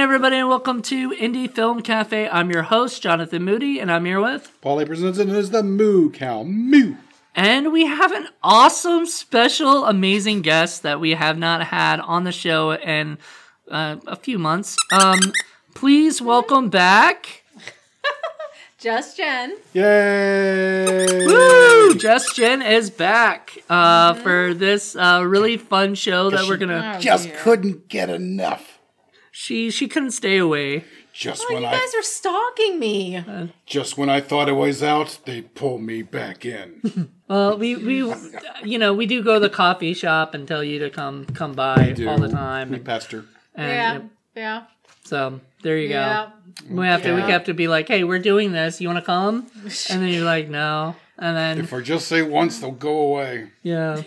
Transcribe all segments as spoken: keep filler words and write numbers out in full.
everybody, and welcome to Indie Film Cafe. I'm your host, Jonathan Moody, and I'm here with... Paulie presents it as the Moo Cow. Moo! And we have an awesome, special, amazing guest that we have not had on the show in uh, a few months. Um, please welcome back... Just Jen. Yay! Woo! Just Jen is back uh, mm-hmm. for this uh, really fun show that we're gonna. Oh, just dear. couldn't get enough. She she couldn't stay away. Just oh, when you I guys are stalking me. Uh, just when I thought it was out, they pull me back in. Well, we we you know we do go to the coffee shop and tell you to come come by all the time. We and, pester. And, yeah, and, yeah. So there you yeah. go. We have to Yeah. we have to be like, hey, we're doing this. You want to come? And then you're like, no. And then If I just say once, they'll go away. yeah.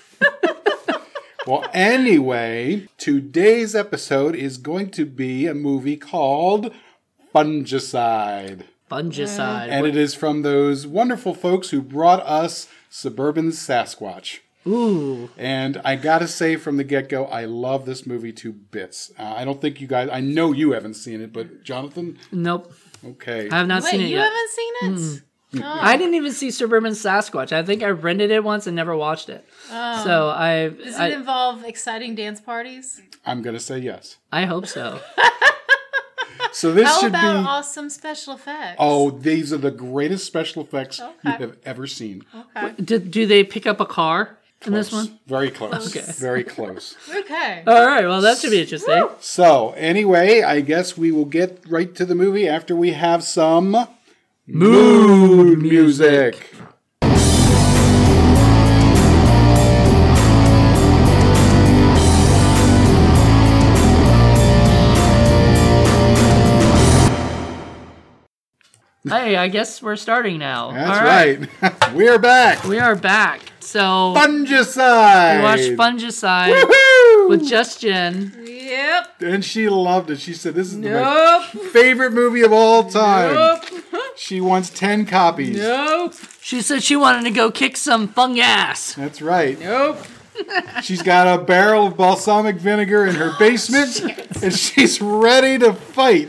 Well, anyway, today's episode is going to be a movie called Fungicide. Fungicide. And it is from those wonderful folks who brought us Suburban Sasquatch. Ooh. And I gotta say from the get-go, I love this movie to bits. Uh, I don't think you guys... I know you haven't seen it, but Jonathan? Nope. Okay. I have not Wait, seen it you yet. haven't seen it? Mm. Oh. I didn't even see Suburban Sasquatch. I think I rented it once and never watched it. Oh. So I... Does I, it involve exciting dance parties? I'm gonna say yes. I hope so. So this How should about be... awesome special effects? Oh, these are the greatest special effects Okay. you have ever seen. Okay. Do, do they pick up a car in Close. this one? Very close. Okay. Very close. Okay. All right. Well, that should be interesting. So, anyway, I guess we will get right to the movie after we have some... Mood music. Hey, I guess we're starting now. That's All right. We're back. We are back. So Fungicide. we watched Fungicide Woohoo! with Just Jen. Yep. And she loved it. She said, this is Nope. my favorite movie of all time. Nope. She wants ten copies. Nope. She said she wanted to go kick some fungus. That's right. Nope. She's got a barrel of balsamic vinegar in her basement, and she's ready to fight.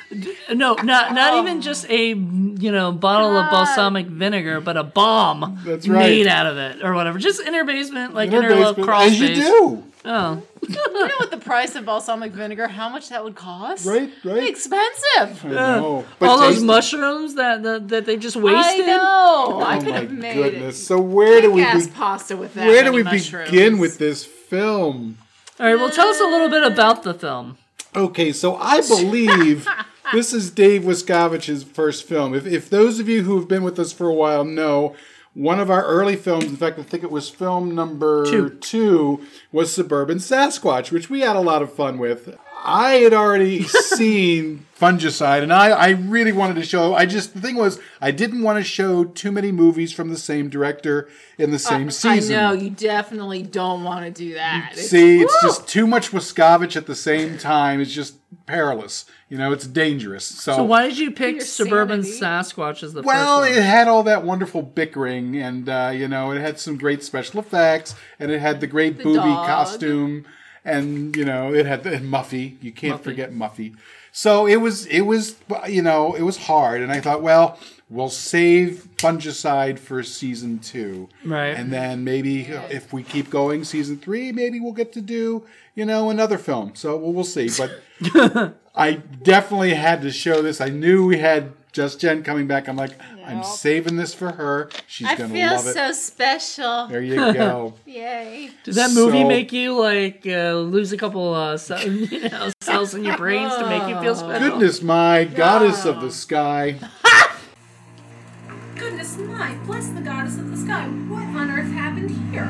No, not not Oh. even just a you know bottle of God. balsamic vinegar, but a bomb That's right. made out of it or whatever. Just in her basement, like in her, her little basement, crawl as you space. do. Oh, You know what the price of balsamic vinegar, how much that would cost? Right, right. Expensive. I know. But all those taste it. mushrooms that, that that they just wasted. I know. I Oh could my have made goodness. So where do we kick-ass be- pasta with that where do many we mushrooms. begin with this film? All right, well, tell us a little bit about the film. Okay, so I believe this is Dave Wiscovich's first film. If if those of you who have been with us for a while know, one of our early films, in fact, I think it was film number Two. two, was Suburban Sasquatch, which we had a lot of fun with. I had already seen Fungicide, and I, I really wanted to show. I just the thing was, I didn't want to show too many movies from the same director in the same Uh, season. I know, you definitely don't want to do that. It's- See, it's Woo! just too much Wiscovich at the same time. It's just perilous. You know, it's dangerous. So, So why did you pick Your Suburban sanity. Sasquatch as the well, first it one? had all that wonderful bickering, and uh, you know, it had some great special effects, and it had the great The booby dog. costume, and you know, it had and Muffy. You can't Muffy. forget Muffy. So it was, it was, you know, it was hard, and I thought, well, we'll save Fungicide for season two, Right. And then maybe uh, if we keep going, season three, maybe we'll get to do, you know, another film. So we'll, we'll see. But I definitely had to show this. I knew we had Just Jen coming back. I'm like, I'm Yep. saving this for her. She's I gonna feel love it. so special. There you go. Yay. Did that movie So- make you like uh, lose a couple uh, ce- you know, cells in your brains to make you feel special? Goodness my goddess of the sky. Goodness my, bless the goddess of the sky. What on earth happened here?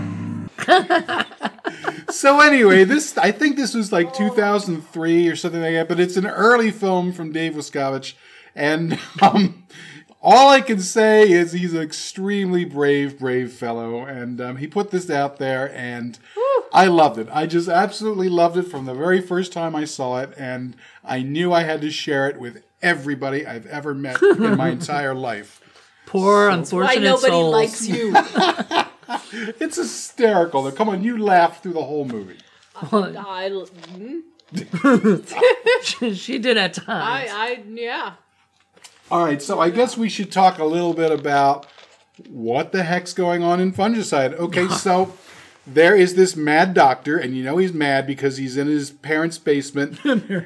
So anyway, this I think this was like two thousand three or something like that, but it's an early film from Dave Wiscovich, and um, all I can say is he's an extremely brave, brave fellow, and um, he put this out there, and I loved it. I just absolutely loved it from the very first time I saw it, and I knew I had to share it with everybody I've ever met in my entire life. Poor, Why unfortunate nobody souls. likes you. It's hysterical. Though. Come on, you laughed through the whole movie. I, mm, she did at times. I, I, yeah. All right, so I guess we should talk a little bit about what the heck's going on in Fungicide. Okay, so there is this mad doctor, and you know he's mad because he's in his parents' basement,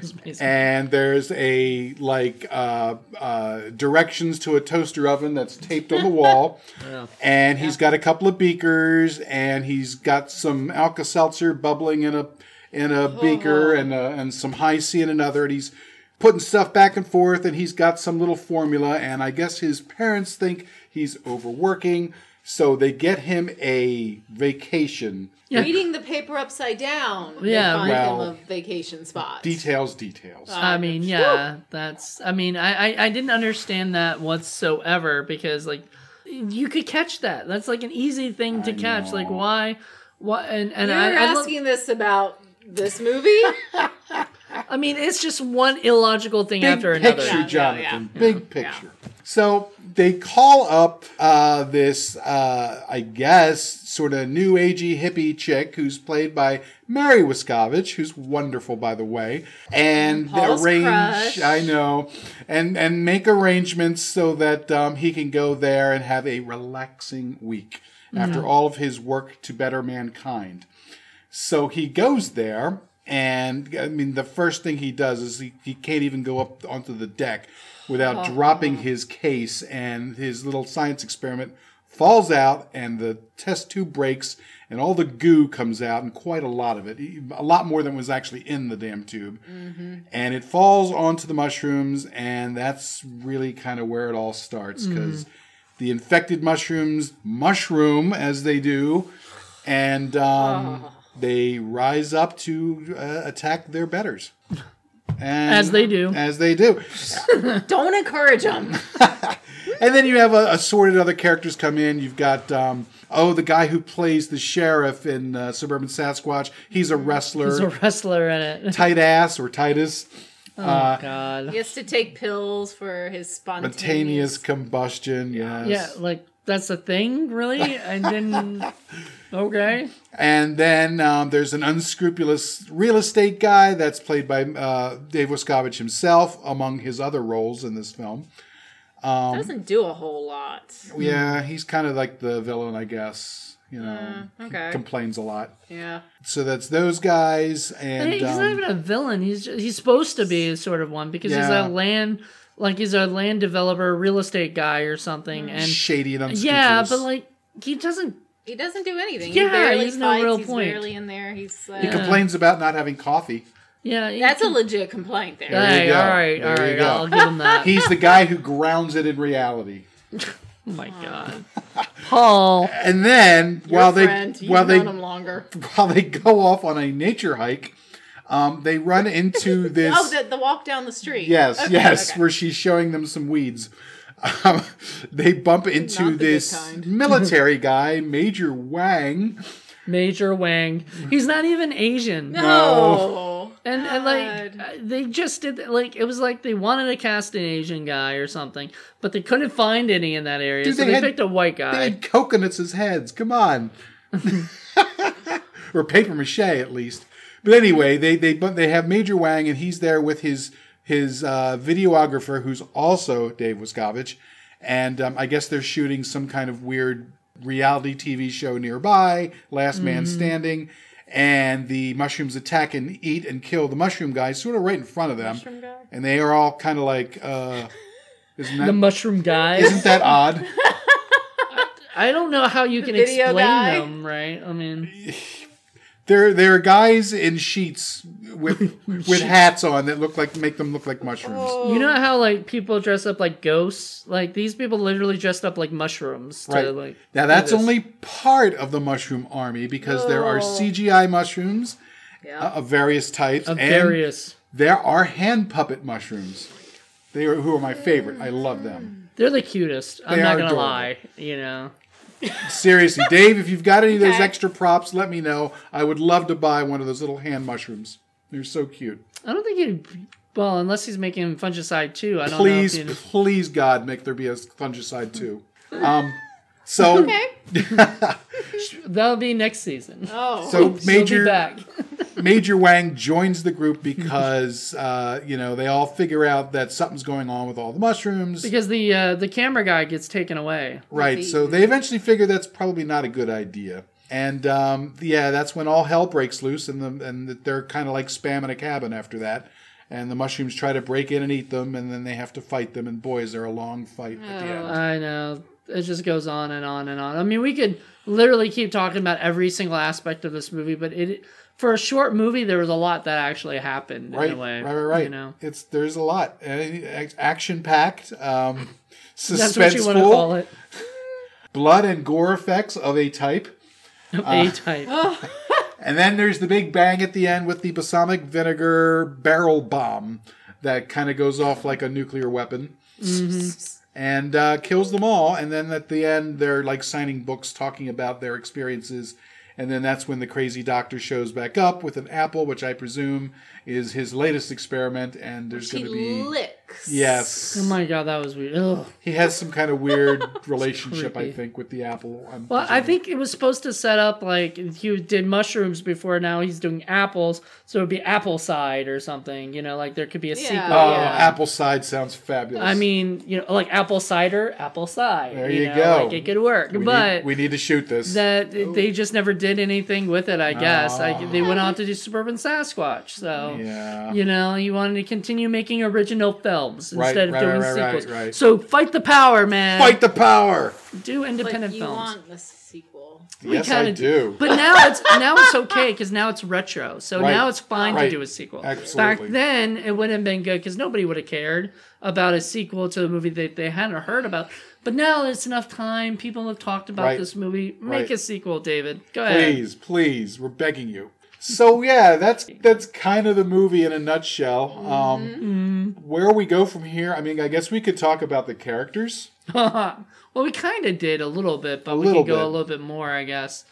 and there's a like uh, uh, directions to a toaster oven that's taped on the wall, Yeah. and he's got a couple of beakers, and he's got some Alka-Seltzer bubbling in a in a beaker, and uh, and some High C in another, and he's putting stuff back and forth, and he's got some little formula, and I guess his parents think he's overworking, so they get him a vacation. Yeah. Reading the paper upside down. Yeah, They find well, him a vacation spot. Details, details. I mean, yeah, that's. I mean, I, I I didn't understand that whatsoever because like you could catch that. That's like an easy thing to I catch. know. Like why, why? And and You're I, I, look- asking this about this movie? I mean, it's just one illogical thing Big after another. picture, Yeah, Jonathan. yeah. Big picture. So they call up uh, this, uh, I guess, sort of new agey hippie chick who's played by Mary Wiskovich, who's wonderful, by the way, and Paul's arrange. crush. I know, and and make arrangements so that um, he can go there and have a relaxing week after all of his work to better mankind. So he goes there. And, I mean, the first thing he does is he, he can't even go up onto the deck without dropping his case, and his little science experiment falls out, and the test tube breaks, and all the goo comes out, and quite a lot of it. A lot more than was actually in the damn tube. Mm-hmm. And it falls onto the mushrooms, and that's really kind of where it all starts, because the infected mushrooms mushroom, as they do, and... Um, Oh. They rise up to uh, attack their betters. And As they do. As they do. Don't encourage them. And then you have a, assorted other characters come in. You've got, um, oh, the guy who plays the sheriff in uh, Suburban Sasquatch. He's a wrestler. There's a wrestler in it. Tight ass or Titus. Oh Uh, God. He has to take pills for his Spontaneous spontaneous. combustion, yes. Yeah, like that's a thing, really? I didn't. Okay. And then um, there's an unscrupulous real estate guy that's played by uh, Dave Wiskovich himself, among his other roles in this film. Doesn't do a whole lot. Yeah, he's kind of like the villain, I guess. You know, Uh, okay. complains a lot. Yeah. So that's those guys, and he's not um, even a villain. He's just, he's supposed to be sort of one because he's Yeah. a land like he's a land developer, real estate guy or something. And shady and unscrupulous. yeah, but like he doesn't. He doesn't do anything. Yeah, he barely he's no fights. real he's point. barely in there. He's uh, he complains about not having coffee. Yeah, he That's a can- legit complaint there. There you Hey, go. all right, all There you right. go. I'll give him that. He's the guy who grounds it in reality. Oh my God, Paul. And then Your while they friend, you've while they known him longer. while they go off on a nature hike, um, they run into this. Oh, the, the walk down the street. Yes, Okay, yes, okay. where she's showing them some weeds. Um, they bump into Not the good this kind. military guy, Major Wang. Major Wang. He's not even Asian. No. And, and like God. uh, they just did like it was like they wanted to cast an Asian guy or something, but they couldn't find any in that area, Dude, so they they, had- picked a white They guy. had coconuts as heads. Come on. Or paper mache, at least. But anyway, they they but they have Major Wang, and he's there with his his uh, videographer, who's also Dave Wiskovich, and um, I guess they're shooting some kind of weird reality T V show nearby, Last Man Standing, and the mushrooms attack and eat and kill the mushroom guy, sort of right in front of them, Mushroom guy? and they are all kind of like, uh, isn't that The mushroom guys. isn't that odd? I don't know how you can video explain guy? them, right? I mean, There, there are guys in sheets with with hats on that look like make them look like mushrooms. Oh. you know how like people dress up like ghosts? Like these people literally dressed up like mushrooms to Right. like. Now do that's this. only part of the mushroom army because there are Oh. C G I mushrooms Yeah. uh, of various types, of and various. there are hand puppet mushrooms. They are who are my favorite. I love them. They're the cutest. I'm They not are gonna adorable. lie. You know. Seriously, Dave, if you've got any of those Okay. extra props, let me know. I would love to buy one of those little hand mushrooms. They're so cute. I don't think he. Well, unless he's making fungicide too. I don't Please, know. If please, God, make there be a fungicide too. Um, so, Okay. he, that'll be next season. Oh. so She'll Major be back. Major Wang joins the group because, uh, you know, they all figure out that something's going on with all the mushrooms. Because the uh, the camera guy gets taken away. Right, so they eventually figure that's probably not a good idea. And, um, yeah, that's when all hell breaks loose, and, the, and they're kind of like spamming a cabin after that. And the mushrooms try to break in and eat them, and then they have to fight them. And boy, is there a long fight at the end. I know. It just goes on and on and on. I mean, we could literally keep talking about every single aspect of this movie, but it for a short movie, there was a lot that actually happened Right, in a way. right, right, right. You know? It's there's a lot, action packed, um, That's what you want to call suspenseful, it. blood and gore effects of a type. A type. And then there's the big bang at the end with the balsamic vinegar barrel bomb that kind of goes off like a nuclear weapon. Mm-hmm. And uh, kills them all. And then at the end, they're like signing books talking about their experiences. And then that's when the crazy doctor shows back up with an apple, which I presume is his latest experiment. And there's going to be... licks. Yes. Oh my god, that was weird. Ugh. He has some kind of weird relationship, I creepy. think, with the apple. I'm Well, I presuming. think it was supposed to set up like he did mushrooms before. Now he's doing apples, so it'd be apple side or something. You know, like there could be a Yeah. sequel. Oh, Yeah. apple side sounds fabulous. I mean, you know, like apple cider, apple cider. There you know, go. Like it could work, we, but need, we need to shoot this. that they just never did anything with it. I guess like they went on to do Suburban Sasquatch. So yeah. you know, you wanted to continue making original films Right, instead of right, doing right, right, sequels. right. So fight the power, man. Fight the power! Do independent But you films. want the sequel. We Yes, I kinda do. But now it's now it's okay because now it's retro. So Right. now it's fine Right. to do a sequel. Absolutely. Back then, it wouldn't have been good because nobody would have cared about a sequel to a movie that they hadn't heard about. But now it's enough time. People have talked about Right. this movie. Make Right. a sequel, David. Go ahead. Please, please, we're begging you. So yeah, that's that's kind of the movie in a nutshell. Um, Mm-hmm. Where we go from here, I mean, I guess we could talk about the characters. Well, we kind of did a little bit, but we little could go bit. a little bit more, I guess.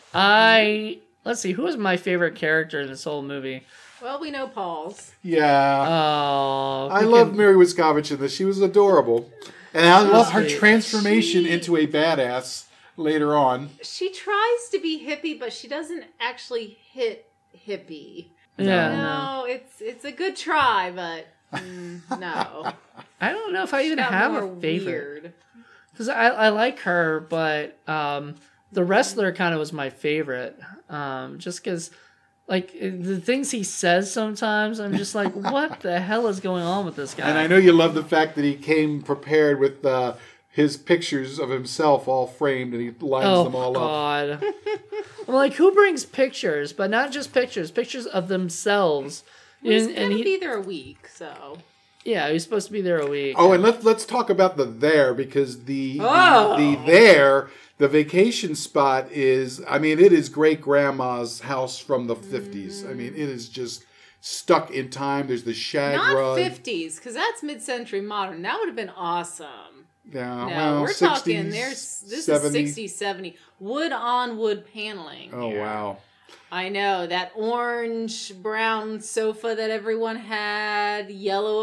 I let's see. Who was my favorite character in this whole movie? Well, we know Paul's. Yeah, Oh, I we love can- Mary Wiscovich in this. She was adorable, and I love her sweet. transformation She- into a badass later on. She tries to be hippie, but she doesn't actually hit hippie. Yeah, no. No, it's it's a good try, but mm, no. I don't know if I even Got have more a favorite. Weird. Because I, I like her, but um, the wrestler kind of was my favorite. Um, just because, like, the things he says sometimes, I'm just like, what the hell is going on with this guy? And I know you love the fact that he came prepared with uh, his pictures of himself all framed, and he lines Oh, them all up. God. I'm like, who brings pictures? But not just pictures, pictures of themselves. He's And- gonna and he- be there a week, so Yeah, he's supposed to be there a week. Oh, and let's let's talk about the there because the, Oh. the the there the vacation spot is I mean it is great grandma's house from the fifties. I mean it is just stuck in time. There's the shag not rug. fifties, because that's mid-century modern. That would have been awesome. Yeah, No, well, we're sixties, talking. There's this seventies. is sixties, seventies wood on wood paneling. Oh here. wow. I know that orange brown sofa that everyone had, yellow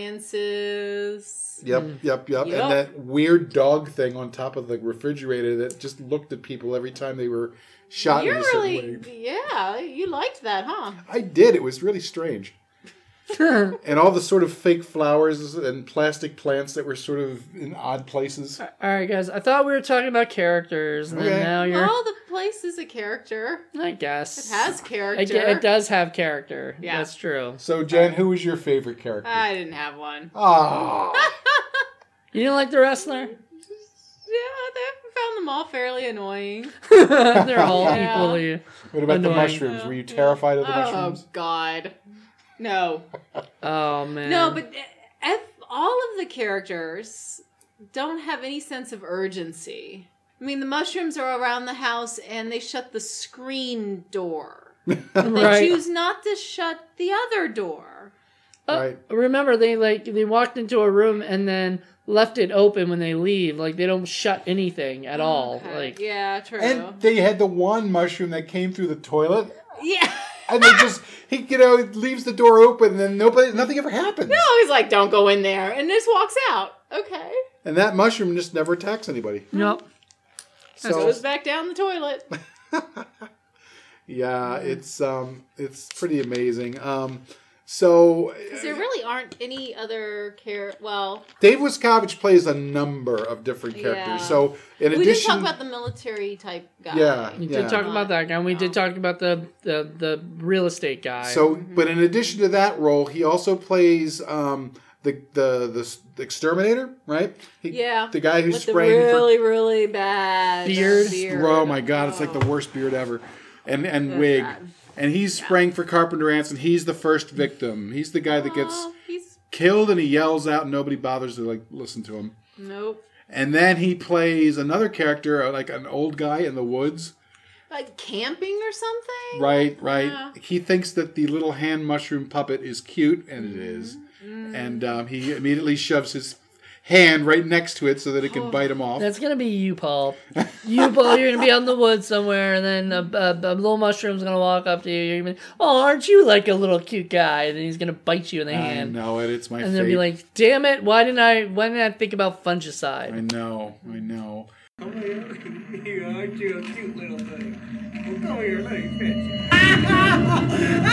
appliances. Yep, yep, yep, Yep. And that weird dog thing on top of the refrigerator that just looked at people every time they were shot You're in a certain really, way. yeah, you liked that, huh? I did. It was really strange. And all the sort of fake flowers and plastic plants that were sort of in odd places. All right, guys. I thought we were talking about characters, and Okay. then now you're. Oh, the place is a character. I guess It has character. It, it does have character. Yeah. That's true. So, Jen, who was your favorite character? I didn't have one. Ah, You didn't like the wrestler? Yeah, they found them all fairly annoying. They're all Yeah. equally. what about the Annoying. mushrooms? Were you terrified of the Oh mushrooms? God, no, Oh man. no. But if all of the characters don't have any sense of urgency. I mean, the mushrooms are around the house and they shut the screen door. They right. choose not to shut the other door. Uh, Right. Remember, they like they walked into a room and then left it open when they leave. Like they don't shut anything at all. Okay, Like yeah, true. And they had the one mushroom that came through the toilet. yeah. And they just, he, you know, leaves the door open and then nobody, nothing ever happens. No, he's like, don't go in there, and just walks out. Okay. And that mushroom just never attacks anybody. nope. So So, goes back down the toilet. Yeah, it's um, it's pretty amazing. Um, so Because there really aren't any other care. Well, Dave Wiscovich plays a number of different characters. Yeah. So in we addition, did talk about the military type guy. Yeah. We Yeah. did talk about that guy, and we did talk about the, the, the real estate guy. so but in addition to that role, he also plays um, the, the the the exterminator, right? He, Yeah. the guy who's With the spraying for really, really bad Beard. beard. Oh my god, it's like the worst beard ever. And and That's wig. bad. And he's spraying for Carpenter Ants, and he's the first victim. He's the guy that gets Oh, he's killed, and he yells out, and nobody bothers to like listen to him. nope. And then he plays another character, like an old guy in the woods. Like camping or something. Right, right. Yeah. He thinks that the little hand mushroom puppet is cute, and it is. And um, he immediately shoves his hand right next to it so that it can bite him off. That's gonna be you, Paul. You, Paul, you're gonna be out in the woods somewhere, and then a, a, a little mushroom's gonna walk up to you. You're gonna be, oh, aren't you like a little cute guy? And then he's gonna bite you in the I hand, know it. It's my and fate. then be like, damn it, why didn't I? Why didn't I think about I fungicide? know. I know. Come here. Yeah, aren't you a cute little thing? Well, come here, let me pet you.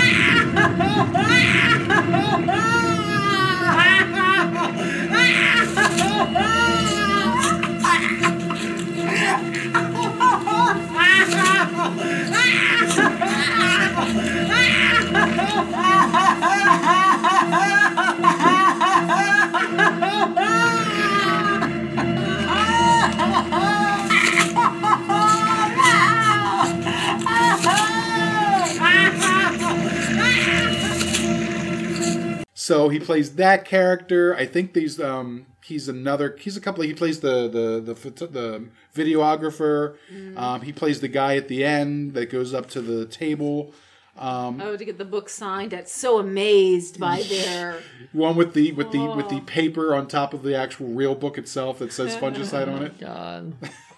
So he plays that character. I think these um he's another he's a couple of, he plays the the the, phot- the videographer. Um, he plays the guy at the end that goes up to the table. Um, Oh, to get the book signed. That's so amazed by their. one with the with the with the paper on top of the actual real book itself that says fungicide on it. God,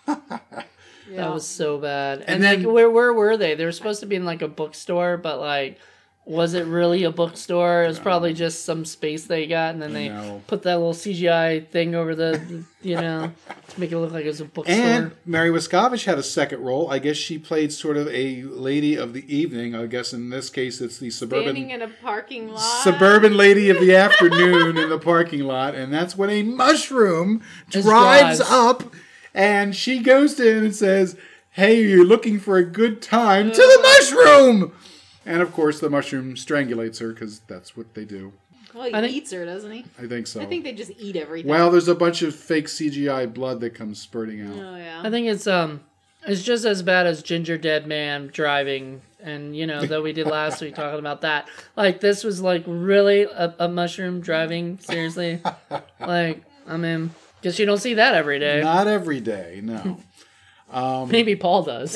Yeah. that was so bad. And, And then- like, where where were they? They were supposed to be in like a bookstore, but like, was it really a bookstore? It was probably just some space they got, and then they know. put that little C G I thing over the, you know, to make it look like it was a bookstore. And Mary Wiscovich had a second role. I guess she played sort of a lady of the evening. I guess in this case it's the suburban Standing in a parking lot. suburban lady of the afternoon in the parking lot, and that's when a mushroom Just drives, drives. up, and she goes to him and says, "Hey, you're looking for a good time to the mushroom." And of course, the mushroom strangulates her because that's what they do. Well, he I think- eats her, doesn't he? I think so. I think they just eat everything. Well, there's a bunch of fake C G I blood that comes spurting out. Oh yeah. I think it's um, it's just as bad as Ginger Dead Man driving, and you know that we did last week talking about that. Like this was like really a, a mushroom driving. Seriously, like I mean, because you don't see that every day. Not every day, no. Maybe Paul does.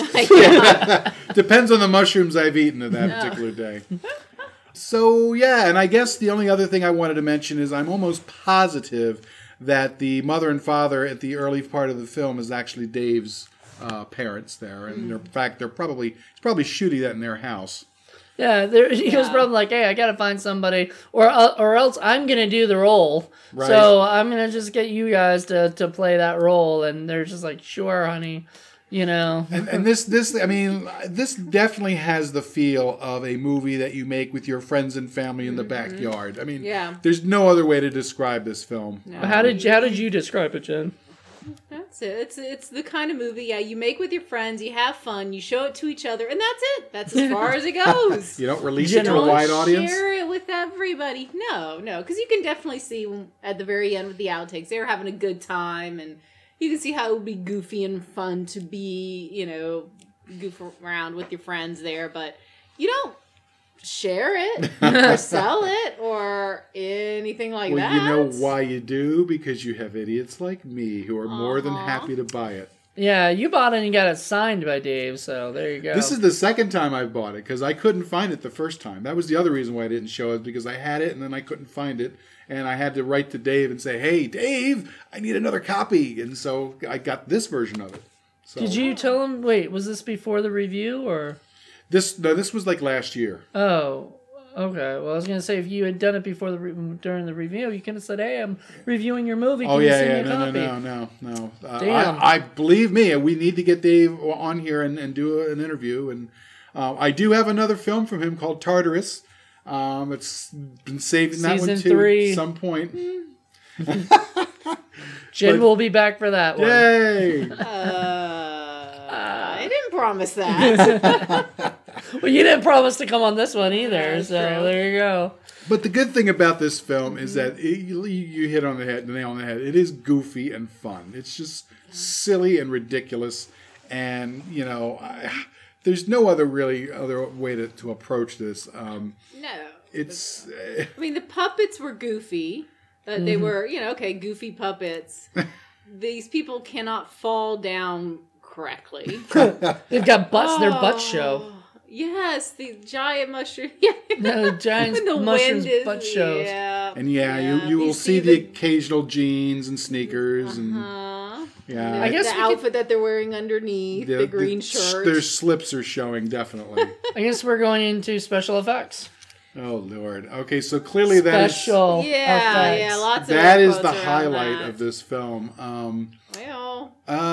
Depends on the mushrooms I've eaten of that particular day. So, yeah, and I guess the only other thing I wanted to mention is I'm almost positive that the mother and father at the early part of the film is actually Dave's uh, parents there. And they're, in fact, they're probably, he's probably shooting that in their house. Yeah, there, he was Yeah. probably like, "Hey, I gotta find somebody, or uh, or else I'm gonna do the role. Right. So I'm gonna just get you guys to, to play that role." And they're just like, "Sure, honey," you know. And, and this, this, I mean, this definitely has the feel of a movie that you make with your friends and family in the backyard. I mean, Yeah. there's no other way to describe this film. How did you, how did you describe it, Jen? That's it. It's it's the kind of movie, yeah, you make with your friends, you have fun, you show it to each other, and that's it. That's as far as it goes. You don't release it to a Generally wide audience. Share it with everybody. No, no, because you can definitely see when- at the very end with the outtakes, they were having a good time, and you can see how it would be goofy and fun to be, you know, goof around with your friends there, but you don't share it or sell it or anything like Well, that. you know why you do? Because you have idiots like me who are more than Uh-huh. happy to buy it. Yeah, you bought it and you got it signed by Dave, so there you go. This is the second time I've bought it because I couldn't find it the first time. That was the other reason why I didn't show it because I had it and then I couldn't find it. And I had to write to Dave and say, "Hey, Dave, I need another copy." And so I got this version of it. So Did you tell him? Wait, was this before the review or? This no, this was like last year. Oh, okay. Well, I was gonna say if you had done it before the re- during the review, you could have said, "Hey, I'm reviewing your movie. Can Oh you yeah, send yeah, me a no, no, copy?" no, no, no. Uh, Damn. I, I believe me. We need to get Dave on here and, and do an interview. And Um, I do have another film from him called Tartarus. Um, it's been saving that Season one too three. at some point. Jen But- will be back for that one. Yay! Uh, I didn't promise that. Well, you didn't promise to come on this one either, That's so true. there you go. But the good thing about this film is that it, you, you hit on the head, the nail on the head. It is goofy and fun. It's just silly and ridiculous, and you know, I, there's no other really other way to, to approach this. Um, No. it's I mean, the puppets were goofy. Uh, They were, you know, okay, goofy puppets. These people cannot fall down correctly. They've got butts. Their butt show. Oh, yes, the giant mushroom. Yeah. No, giant When the mushrooms wind is, butt shows. Yeah. and yeah, you, you will see, the, occasional jeans and sneakers and Uh, yeah. I guess the we could- outfit that they're wearing underneath, the, green shirt. Their slips are showing definitely. I guess we're going into special effects. Oh Lord. Okay, so clearly that is Special yeah, effects. yeah, lots of that air is the quotes around highlight that. of this film. Um, Well,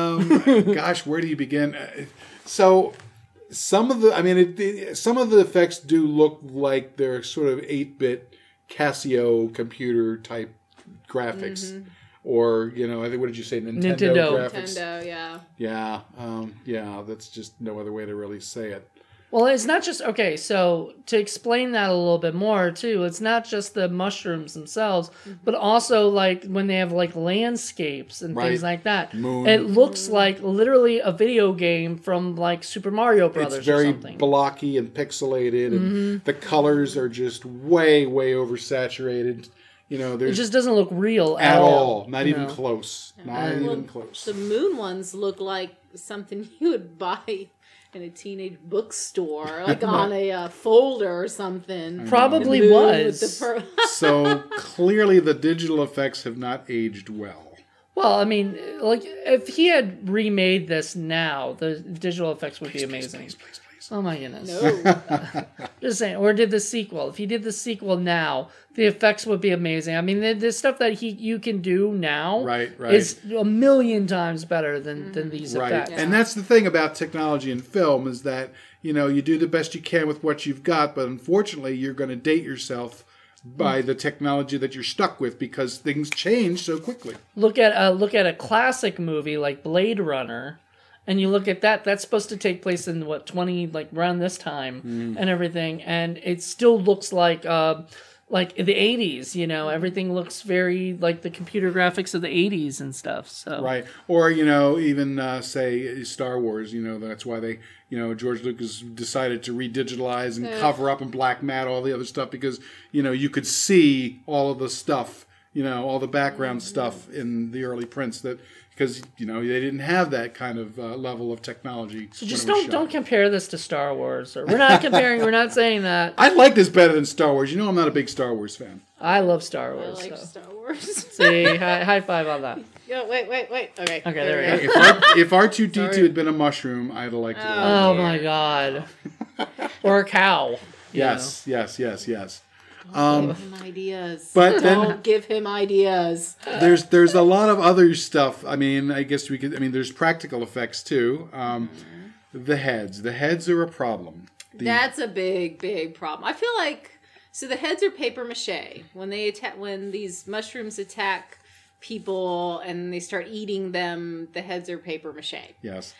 Um, gosh, where do you begin? Uh, So, some of the, I mean, it, it, some of the effects do look like they're sort of eight-bit Casio computer type graphics, Mm-hmm. or you know, I think what did you say, Nintendo, Nintendo. graphics? Nintendo, yeah. Yeah, um, yeah, that's just no other way to really say it. Well, it's not just okay. So to explain that a little bit more too, it's not just the mushrooms themselves, but also like when they have like landscapes and things Right. like that. Moon. It looks like literally a video game from like Super Mario Brothers It's very or something. blocky and pixelated, and the colors are just way, way oversaturated. You know, It there's just doesn't look real at, at all, not even No. close, not And- even Well, close. The moon ones look like something you would buy in a teenage bookstore, like on a uh, folder or something. Probably The moon with was. the per- So clearly the digital effects have not aged well. Well, I mean, like if he had remade this now, the digital effects would be amazing. Please, please, please. Oh my goodness. no. Just saying, or did the sequel. If he did the sequel now, the effects would be amazing. I mean, the, the stuff that he you can do now Right, right. is a million times better than, than these Right. effects. And that's the thing about technology in film is that, you know, you do the best you can with what you've got, but unfortunately you're going to date yourself by the technology that you're stuck with because things change so quickly. Look at uh, look at a classic movie like Blade Runner, and you look at that. That's supposed to take place in what twenty like around this time Mm. and everything, and it still looks like. Uh, like the eighties, you know, everything looks very like the computer graphics of the eighties and stuff. So Right. Or, you know, even uh, say Star Wars, you know, that's why they, you know, George Lucas decided to redigitalize and cover up and black matte all the other stuff because, you know, you could see all of the stuff, you know, all the background stuff in the early prints that because, you know, they didn't have that kind of uh, level of technology. So just when it was don't shot. don't compare this to Star Wars. Or we're not comparing. We're not saying that. I like this better than Star Wars. You know, I'm not a big Star Wars fan. I love Star I Wars. like so. Star Wars. See, high, high five on that. Yo, wait, wait, wait. Okay. Okay, there we go. If R- if R two D two Sorry. had been a mushroom, I'd have liked it. a lot Oh more. my god. Or a cow. you Yes, yes, yes, yes. Give him ideas. But then- Don't give him ideas. There's there's a lot of other stuff. I mean, I guess we could. I mean, there's practical effects too. Um, the heads, the heads are a problem. The, That's a big, big problem. I feel like so the heads are paper mache. When they attack, when these mushrooms attack people and they start eating them, the heads are paper mache. yes,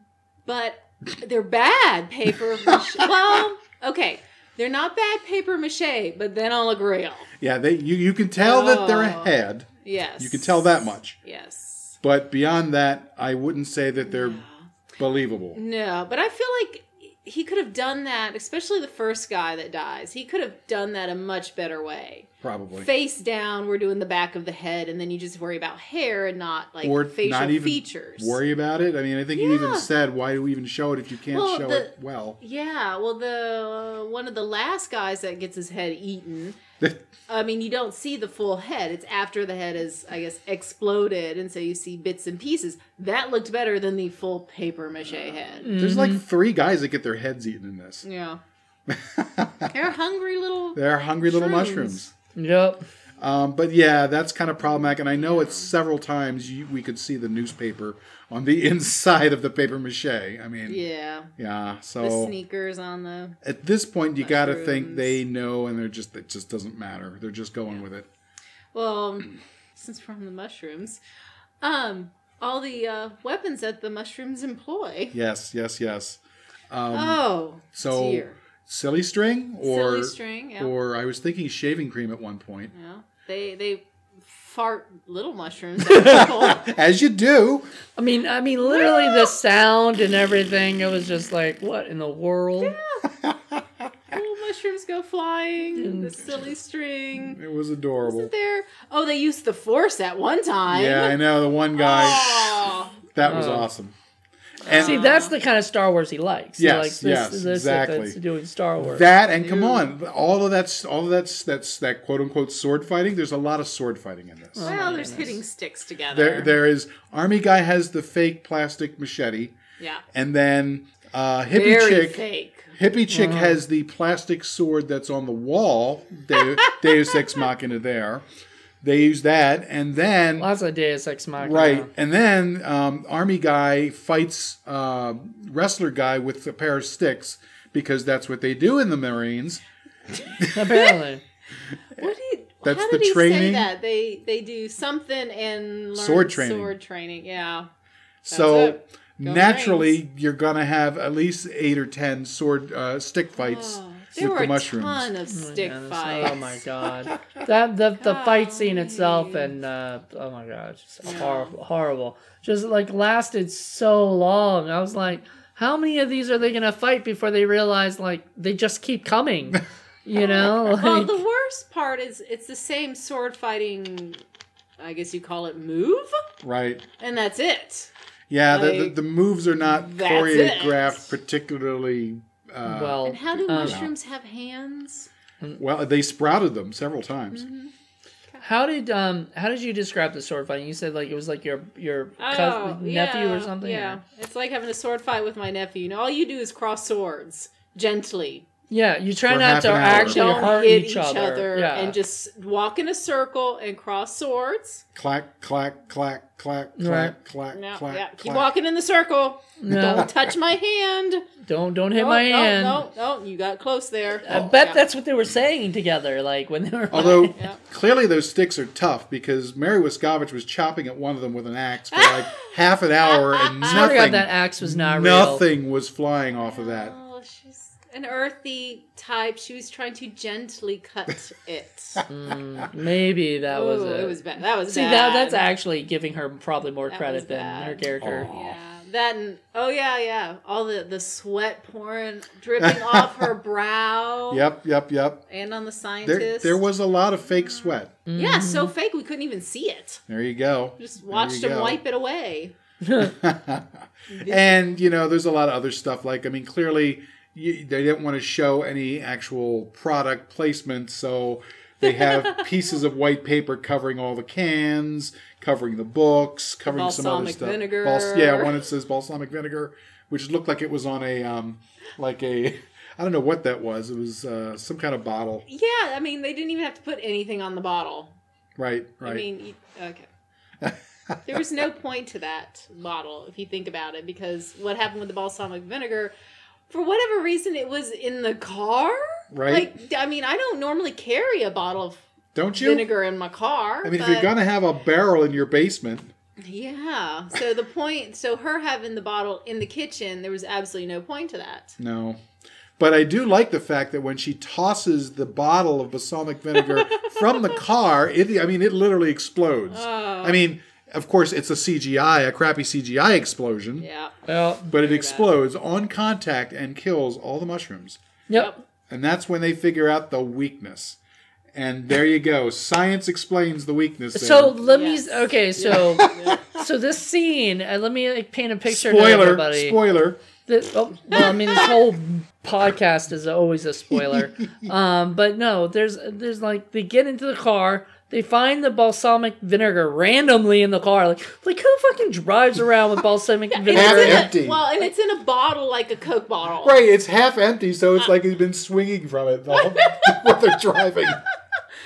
But they're bad paper mache. Well, okay, they're not bad paper mache, but they don't look real. yeah. They you you can tell that they're a Oh. head. Yes, You can tell that much. Yes. But beyond that, I wouldn't say that they're believable. No, but I feel like he could have done that, especially the first guy that dies. He could have done that a much better way. Probably. Face down, we're doing the back of the head, and then you just worry about hair and not like Or facial not even features. worry about it. I mean, I think you even Yeah. said, "Why do we even show it if you can't Well, show the- it well?" Yeah, well, the uh, one of the last guys that gets his head eaten. I mean, you don't see the full head. It's after the head is, I guess, exploded, and so you see bits and pieces. That looked better than the full paper mache head. There's like three guys that get their heads eaten in this. Yeah, they're hungry little. They're hungry little Shrooms. mushrooms. Yep. Um, but yeah, that's kind of problematic. And I know it's several times you, we could see the newspaper on the inside of the paper mache. I mean, Yeah. yeah. The So sneakers on the. at this point, you got to think Mushrooms. they know, and they're just it just doesn't matter. They're just going with it. Well, since we're on the mushrooms, um, all the uh, weapons that the mushrooms employ. Yes, yes, yes. Um, oh, so dear. silly string, or Silly string, yeah. or I was thinking shaving cream at one point. Yeah. They they fart little mushrooms at people. As you do. I mean, I mean, literally the sound and everything. It was just like, what in the world? Little mushrooms go flying. The silly string. It was adorable. Isn't there? Oh, they used the force at one time. Yeah, I know the one guy. Oh. That was Oh. awesome. And See, that's the kind of Star Wars he likes. He Yes, likes this, yes, this exactly. That's doing Star Wars. that, and come on, all of that's all of that's that's that quote unquote sword fighting. There's a lot of sword fighting in this. Well, there's hitting sticks together. There, there is Army guy has the fake plastic machete, yeah. and then uh, hippie Very chick. fake. Hippie chick has the plastic sword that's on the wall. De- Deus Ex Machina there. They use that, and then Lots of Deus Ex Machina. right, and then um, Army guy fights uh, wrestler guy with a pair of sticks because that's what they do in the Marines. Apparently. What did That's how the did he say training. that? They they do something and learn Sword training. Sword training, yeah. So it. Go naturally, you're gonna have at least eight or ten sword uh, stick fights Oh, there with were the mushrooms. a ton of stick Yes, fights. Oh my god. That the the fight scene itself and uh, oh my god, just Yeah. horrible, horrible. Just like lasted so long. I was like, how many of these are they gonna fight before they realize like they just keep coming? You know? Like, Well, the worst part is it's the same sword fighting, I guess you call it move, Right. and that's it. Yeah, the, the, Like, the moves are not that's choreographed it. particularly uh, well, And how do um, mushrooms have hands? well. They sprouted them several times. Mm-hmm. how did um how did you describe the sword fighting? You said like it was like your your cousin, nephew or something. Oh, Yeah, or- it's like having a sword fight with my nephew. You know, all you do is cross swords gently. Yeah, you try For not half to an hour. actually Don't hurt hit each, other. Yeah. and just walk in a circle and cross swords. Clack, clack, clack, clack, clack, Right. clack, No, clack, yeah, keep clack. walking in the circle. No. Don't touch my hand. don't don't hit No, my no, hand. No, no, you got close there. I bet Yeah. that's what they were saying together, like when they were. Although Yeah. clearly those sticks are tough because Mary Wiscovich was chopping at one of them with an axe for like half an hour and I swear to God, nothing, that axe was not real. nothing was flying off of that. Oh, she's an earthy type. She was trying to gently cut it. Maybe that was Ooh, it. it was bad. That was See, bad. that that's actually giving her probably more That was credit than bad. her character. Yeah, that and oh yeah, yeah. All the the sweat pouring, dripping off her brow. Yep, yep, yep. And on the There, scientist. there was a lot of fake sweat. Yeah, so fake we couldn't even see it. There you go. Just There watched you him go. wipe it away. And you know, there's a lot of other stuff. Like, I mean, clearly you, they didn't want to show any actual product placement, so they have pieces of white paper covering all the cans, covering the books, covering some other Balsamic stuff. vinegar. Bals- yeah, one that says balsamic vinegar, which looked like it was on a um, like a I don't know what that was. It was uh, some kind of bottle. Yeah, I mean they didn't even have to put anything on the bottle. Right, right. I mean, you- okay. There was no point to that bottle if you think about it, because what happened with the balsamic vinegar, for whatever reason, it was in the car. Right. Like, I mean, I don't normally carry a bottle of Don't you? vinegar in my car. I mean, if but- you're gonna have a barrel in your basement, Yeah. So the point, so her having the bottle in the kitchen, there was absolutely no point to that. no. But I do like the fact that when she tosses the bottle of balsamic vinegar from the car, it I mean, it literally explodes. Oh. I mean, of course, it's a C G I, a crappy C G I explosion, Yeah. Well, but it Very bad. explodes on contact and kills all the mushrooms. yep. And that's when they figure out the weakness. And there you go. Science explains the weakness. there. So let Yes. me. Okay, so Yeah. so this scene, and let me like, paint a picture to spoiler, everybody. spoiler. This, oh, well, I mean, this whole podcast is always a spoiler. Um, but no, there's there's like they get into the car, they find the balsamic vinegar randomly in the car. Like like who fucking drives around with balsamic And vinegar? Half it's in a- empty. well, and it's in a bottle like a Coke bottle. Right, it's half empty, so it's like he's been swinging from it the whole, while they're driving.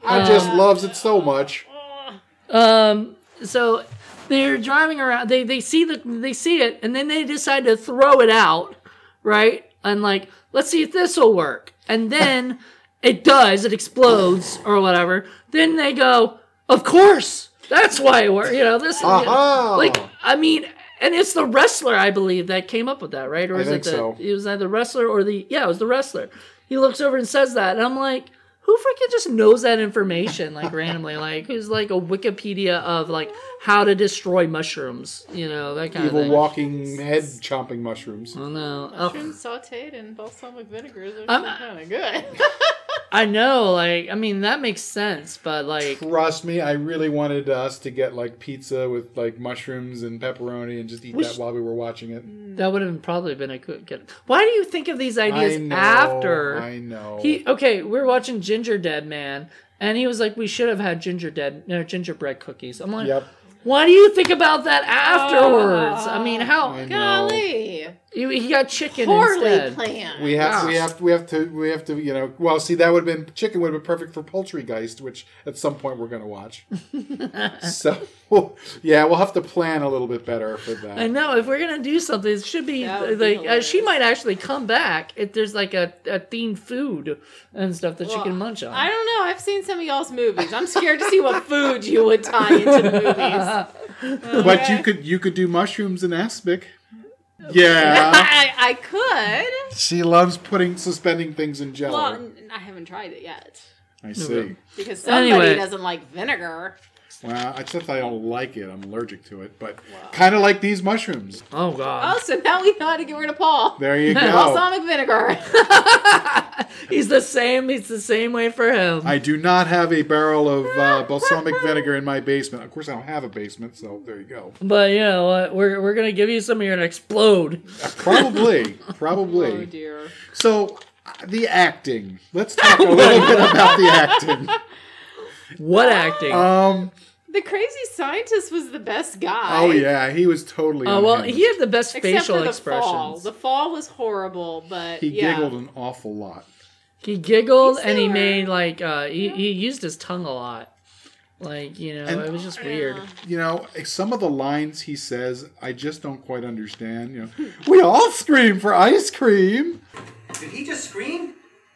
I just loves it so much. Um, so they're driving around. They they see the they see it, and then they decide to throw it out, right? And like, let's see if this will work. And then it does. It explodes or whatever. Then they go, of course, that's why it worked. You know this. Aha! Like, I mean, and it's the wrestler, I believe, that came up with that, right? Or I is think it the? so. It was either the wrestler or the. Yeah, it was the wrestler. He looks over and says that, and I'm like, who freaking just knows that information, like, randomly? Like, who's, like, a Wikipedia of, like, how to destroy mushrooms, you know, that kind Evil of thing. walking, head-chomping mushrooms. Oh, no. Oh, Mushrooms sauteed in balsamic vinegar is I'm- kind of good. I know, like, I mean, that makes sense, but, like, Trust me, I really wanted us to get, like, pizza with, like, mushrooms and pepperoni and just eat Which- that while we were watching it. that would have probably been a good get. Why do you think of these ideas I know, after? I know. He, okay, we we're watching Ginger Dead Man, and he was like, we should have had ginger dead, no, gingerbread cookies. I'm like, Yep. why do you think about that afterwards? I mean, how I know. Golly. he, he got chicken Poorly instead. planned. We have, Gosh. we have, we have to, we have to, you know. Well, see, that would have been chicken would have been perfect for Poultrygeist, which at some point we're going to watch. So, yeah, we'll have to plan a little bit better for that. I know, if we're gonna do something, it should be That would be like uh, she hilarious. might actually come back if there's like a, a themed food and stuff that Well, you can munch on. I don't know. I've seen some of y'all's movies. I'm scared to see what food you would tie into the movies. But you could, you could do mushrooms in aspic. Yeah, I, I could. she loves putting suspending things in Jello. Well, n- I haven't tried it yet. I see. Because somebody Anyway. doesn't like vinegar. Well, it's not that I don't like it. I'm allergic to it, but kind of like these mushrooms. Oh Oh, god, so now we know how to get rid of Paul. There you go. Balsamic vinegar. he's the same. He's the same way for him. I do not have a barrel of uh, balsamic vinegar in my basement. Of course, I don't have a basement, so there you go. But you know what? We're we're gonna give you some. You're gonna explode. Probably, Oh probably. dear. So, uh, the acting. Let's talk a little bit about the acting. What acting? Um. The crazy scientist was the best guy. Oh yeah, he was totally. Oh well, unhinged. he had the best Except facial for the expressions. fall. The fall was horrible, but He yeah. giggled an awful lot. He giggled He's and he still made like uh he, he used his tongue a lot. Like, you know, And- it was just weird. You know, some of the lines he says, I just don't quite understand. You know, we all scream for ice cream. Did he just scream?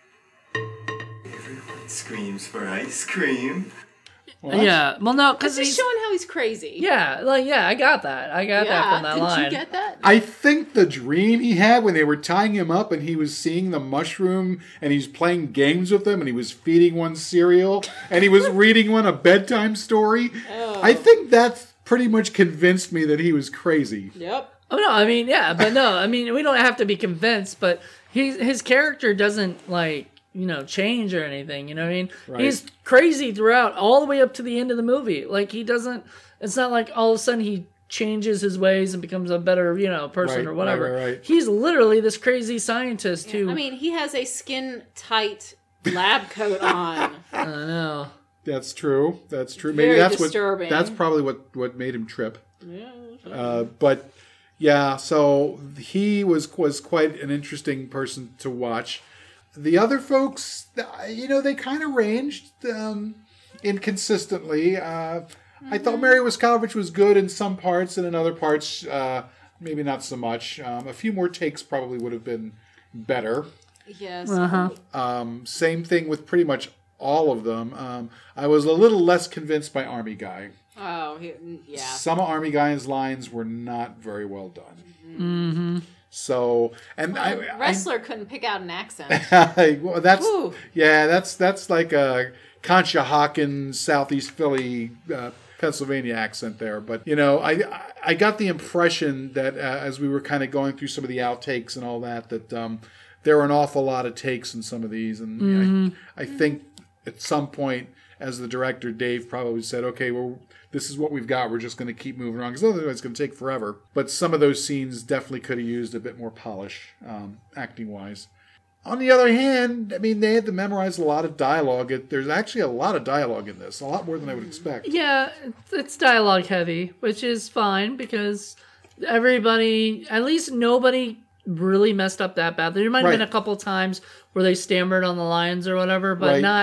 Everyone screams for ice cream. What? Yeah. Well, no, It's because just he's showing how he's crazy. yeah, like yeah, I got that. I got that from that Did line. you get that? I think the dream he had when they were tying him up and he was seeing the mushroom and he's playing games with them and he was feeding one cereal and he was reading one a bedtime story. Oh. I think that's pretty much convinced me that he was crazy. Yep. Oh no, I mean yeah, but no, I mean we don't have to be convinced, but he his character doesn't like you know change or anything. You know what I mean? Right. He's crazy throughout, all the way up to the end of the movie. Like he doesn't. It's not like all of a sudden he changes his ways and becomes a better you know person Right, or whatever. right, right, right. He's literally this crazy scientist who I mean, he has a skin tight lab coat on. I don't know. That's true. That's true. Maybe Very that's disturbing. what that's probably what what made him trip. Yeah. Uh, but yeah, so he was was quite an interesting person to watch. The other folks, you know, they kind of ranged um, inconsistently. Uh, I thought Mary Wiskovich was good in some parts, and in other parts, uh, maybe not so much. Um, a few more takes probably would have been better. Yes. Uh-huh. Um, same thing with pretty much all of them. Um, I was a little less convinced by Army Guy. Oh, he, yeah. Some of Army Guy's lines were not very well done. Mm-hmm. So, and I, The I, wrestler couldn't pick out an accent. I- well, that's Ooh. yeah, that's that's like a Conshohocken, Southeast Philly, uh, Pennsylvania accent there. But you know, I I got the impression that uh, as we were kind of going through some of the outtakes and all that, that um, there were an awful lot of takes in some of these, and Mm-hmm. I, I think at some point, as the director Dave probably said, okay, well, this is what we've got. We're just going to keep moving on because otherwise it's going to take forever. But some of those scenes definitely could have used a bit more polish, um, acting-wise. On the other hand, I mean, they had to memorize a lot of dialogue. It, there's actually a lot of dialogue in this, a lot more than I would expect. Yeah, it's- it's dialogue heavy, which is fine because everybody, at least nobody really messed up that bad. There might have been Right. a couple times where they stammered on the lines or whatever, but Right. not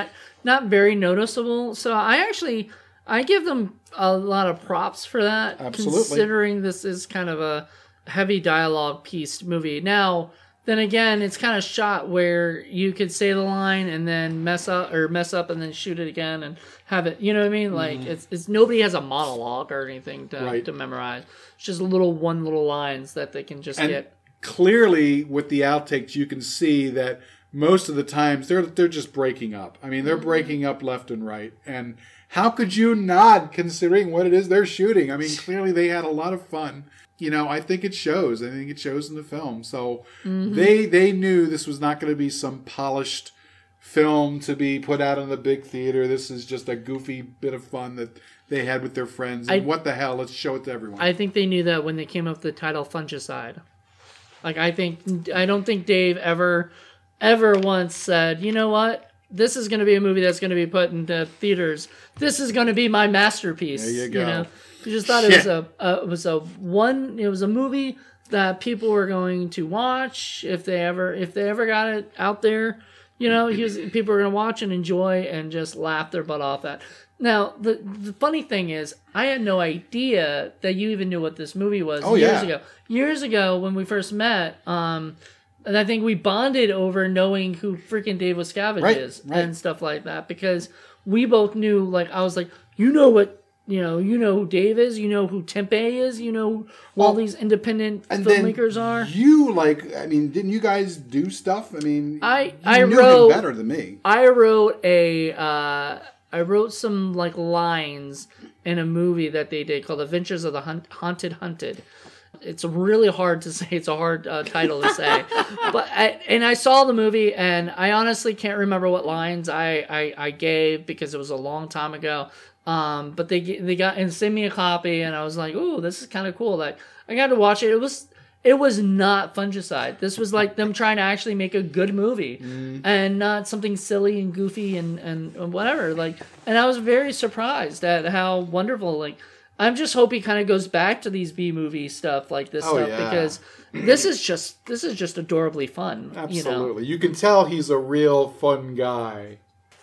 not very noticeable. So I actually I give them a lot of props for that. Absolutely. Considering this is kind of a heavy dialogue piece movie. Now, then again, it's kind of shot where you could say the line and then mess up or mess up and then shoot it again and have it. You know what I mean? Like Mm-hmm. it's it's nobody has a monologue or anything to Right. to memorize. It's just little one little lines that they can just And get. clearly, with the outtakes, you can see that most of the times they're they're just breaking up. I mean, they're breaking up left and right. And how could you not, considering what it is they're shooting? I mean, clearly they had a lot of fun. You know, I think it shows. I think it shows in the film. So they they knew this was not going to be some polished film to be put out in the big theater. This is just a goofy bit of fun that they had with their friends. And I- what the hell? Let's show it to everyone. I think they knew that when they came up with the title Fungicide. Like I think I don't think Dave ever ever once said, you know what? This is going to be a movie that's going to be put into theaters. This is going to be my masterpiece. There you go. know, you just thought it was Yeah. a, a it was a one. It was a movie that people were going to watch if they ever if they ever got it out there. You know, he was, people were going to watch and enjoy and just laugh their butt off at. Now, the the funny thing is, I had no idea that you even knew what this movie was Oh, years yeah. ago. Years ago, when we first met, um, and I think we bonded over knowing who freaking Dave Wascavage Right, is right. and stuff like that, because we both knew, like, I was like, you know what, you know, you know who Dave is, you know who Tempe is, you know who all Well, these independent and then filmmakers are. you, like, I mean, didn't you guys do stuff? I mean, I- you I knew wrote- him better than me. I wrote a uh, I wrote some like lines in a movie that they did called Adventures of the Hunt- Haunted Hunted. It's really hard to say. It's a hard uh, title to say, but I, and I saw the movie and I honestly can't remember what lines I, I, I gave because it was a long time ago. Um, but they they got and sent me a copy and I was like, oh, this is kind of cool. Like I got to watch it. It was. It was not Fungicide. This was like them trying to actually make a good movie and not something silly and goofy and, and whatever. Like, and I was very surprised at how wonderful. Like, I'm just hope he kind of goes back to these B movie stuff like this Oh, stuff yeah. because this is just this is just adorably fun. Absolutely. You, can tell he's a real fun guy.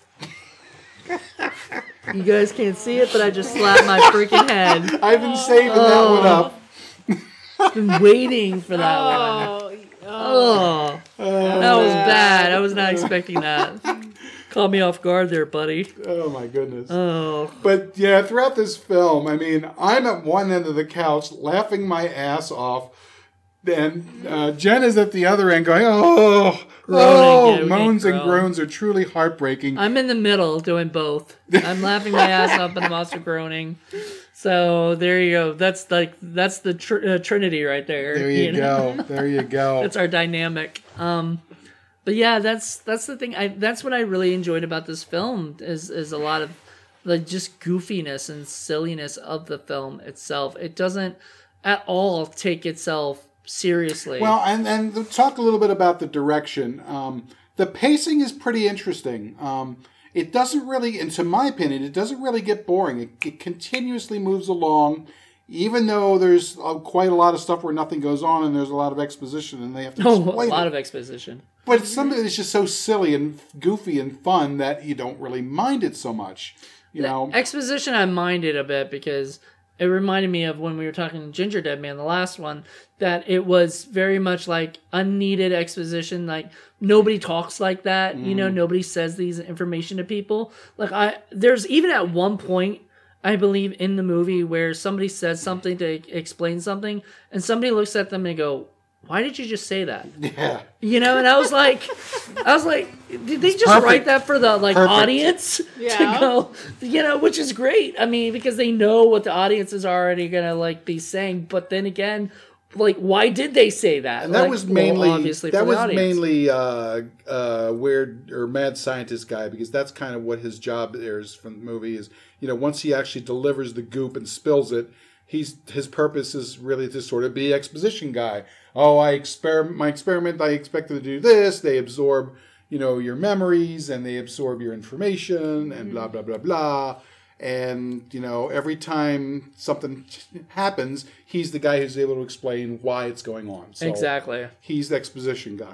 You know, you guys can't see it, but I just slapped my freaking head. I've been saving that one up. I've been waiting for that one. Oh, oh. Oh, that was bad. I was not expecting that. Caught me off guard there, buddy. Oh, my goodness. Oh, But yeah, throughout this film, I mean, I'm at one end of the couch laughing my ass off. And uh, Jen is at the other end going, oh, Groaning, oh, yeah, we moans can't and groan. groans are truly heartbreaking. I'm in the middle doing both. I'm laughing my ass up and I'm also groaning. So there you go. That's like that's the tr- uh, Trinity right there. there you, know? go. There you go. That's our dynamic. Um, but yeah, that's that's the thing. I that's what I really enjoyed about this film is is a lot of the just goofiness and silliness of the film itself. It doesn't at all take itself seriously. Well, and and to talk a little bit about the direction. Um, the pacing is pretty interesting. Um, it doesn't really, and to my opinion, it doesn't really get boring. It, it continuously moves along, even though there's uh, quite a lot of stuff where nothing goes on and there's a lot of exposition and they have to oh, explain a lot it. of exposition. But it's something that's just so silly and goofy and fun that you don't really mind it so much. You know, Exposition I minded a bit because it reminded me of when we were talking Ginger Dead Man, the last one, that it was very much like unneeded exposition. Like nobody talks like that, you know, nobody says these information to people. Like I, there's even at one point, I believe in the movie where somebody says something to explain something and somebody looks at them and go, why did you just say that? yeah. You know, and I was like, I was like, did they just perfect. write that for the like Perfect. audience Yeah. to go? You know, which is great. I mean, because they know what the audience is already gonna like be saying. But then again, like, why did they say that? And that Like, was well, mainly obviously that for the was audience. mainly uh, uh, weird or mad scientist guy, because that's kind of what his job is from the movie. Is, you know, once he actually delivers the goop and spills it, he's his purpose is really to sort of be exposition guy. Oh, I experiment my experiment. I expected to do this. They absorb, you know, your memories and they absorb your information and blah blah blah blah. And, you know, every time something happens, he's the guy who's able to explain why it's going on. So Exactly. he's the exposition guy.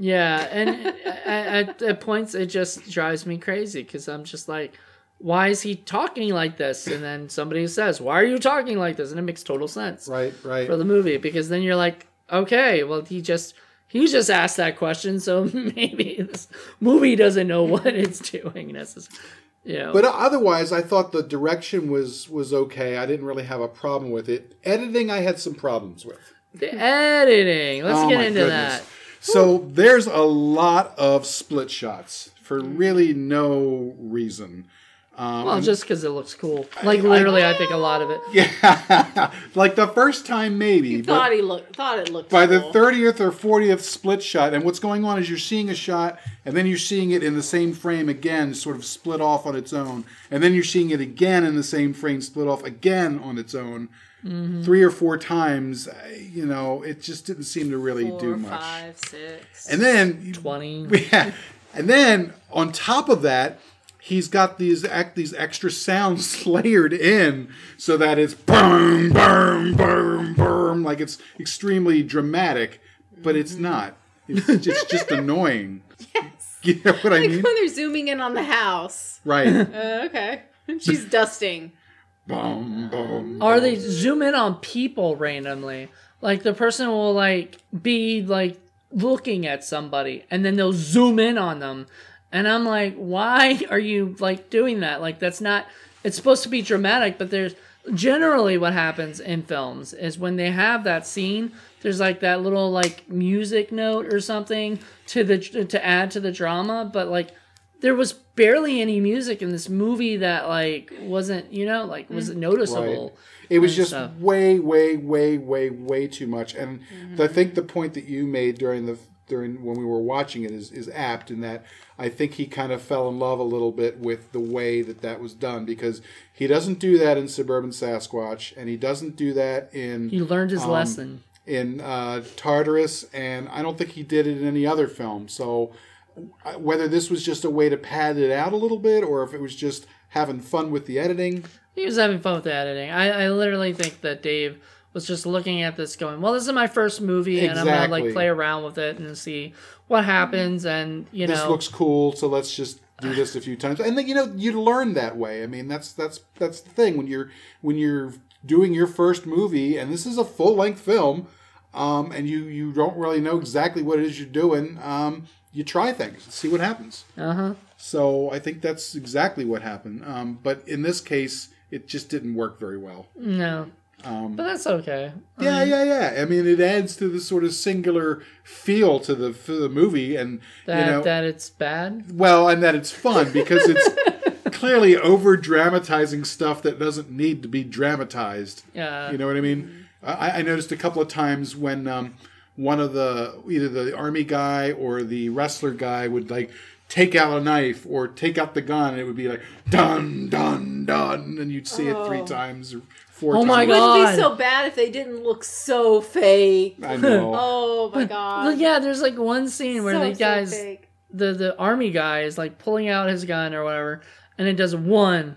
Yeah, and at, at, at points it just drives me crazy because I'm just like, why is he talking like this? And then somebody says, why are you talking like this? And it makes total sense Right, right. for the movie because then you're like, okay, well, he just he just asked that question, so maybe this movie doesn't know what it's doing necessarily. You know. But otherwise, I thought the direction was was okay. I didn't really have a problem with it. Editing, I had some problems with. The editing. Let's Oh, get my into goodness. that. So there's a lot of split shots for really no reason. Um, Well, just because it looks cool. Like literally, I, think a lot of it. yeah, like the first time maybe. You but thought he looked, thought it looked. by cool. the thirtieth or fortieth split shot, and what's going on is you're seeing a shot, and then you're seeing it in the same frame again, sort of split off on its own, and then you're seeing it again in the same frame, split off again on its own. Mm-hmm. Three or four times, you know, it just didn't seem to really Four, do much. five, six. And then twenty. Yeah, and then on top of that, he's got these act these extra sounds layered in so that it's boom, boom, boom, boom, like it's extremely dramatic, but it's not. It's, it's just annoying. Yes. You know what I Like mean? when they're zooming in on the house. Right. Uh, okay. She's dusting. Boom, boom. Or they zoom in on people randomly. Like the person will like be like looking at somebody and then they'll zoom in on them. And I'm like, why are you like doing that? Like that's not it's supposed to be dramatic, but there's generally what happens in films is when they have that scene, there's like that little like music note or something to the to add to the drama, but like there was barely any music in this movie that like wasn't, you know, like was noticeable. Right. It was and just stuff. way, way, way, way, way too much. And I think the point that you made during the during when we were watching it is, is apt in that I think he kind of fell in love a little bit with the way that that was done because he doesn't do that in Suburban Sasquatch and he doesn't do that in He learned his um, lesson. in uh, Tartarus, and I don't think he did it in any other film. So uh, whether this was just a way to pad it out a little bit or if it was just having fun with the editing. He was having fun with the editing. I, I literally think that Dave was just looking at this going, well, this is my first movie and I'm going to Exactly. like play around with it and see what happens. And, you This know, looks cool, so let's just do this a few times. And then, you know, you learn that way. I mean, that's that's that's the thing when you're when you're doing your first movie, and this is a full length film, um, and you you don't really know exactly what it is you're doing. Um, you try things, see what happens. uh-huh. So I think that's exactly what happened. Um, but in this case, it just didn't work very well. No. Um, But that's okay. Yeah, yeah, yeah. I mean, it adds to the sort of singular feel to the for the movie, and That, you know, that it's bad. well, and that it's fun because it's clearly over dramatizing stuff that doesn't need to be dramatized. Yeah. You know what I mean? I, I noticed a couple of times when um, one of the either the army guy or the wrestler guy would like take out a knife or take out the gun, and it would be like dun dun dun, and you'd see it three times or four Oh times. my It wouldn't God. be so bad if they didn't look so fake. I know. Oh my Well, god. yeah, there's like one scene where So, the so guys, fake. the, the army guy is like pulling out his gun or whatever, and it does one,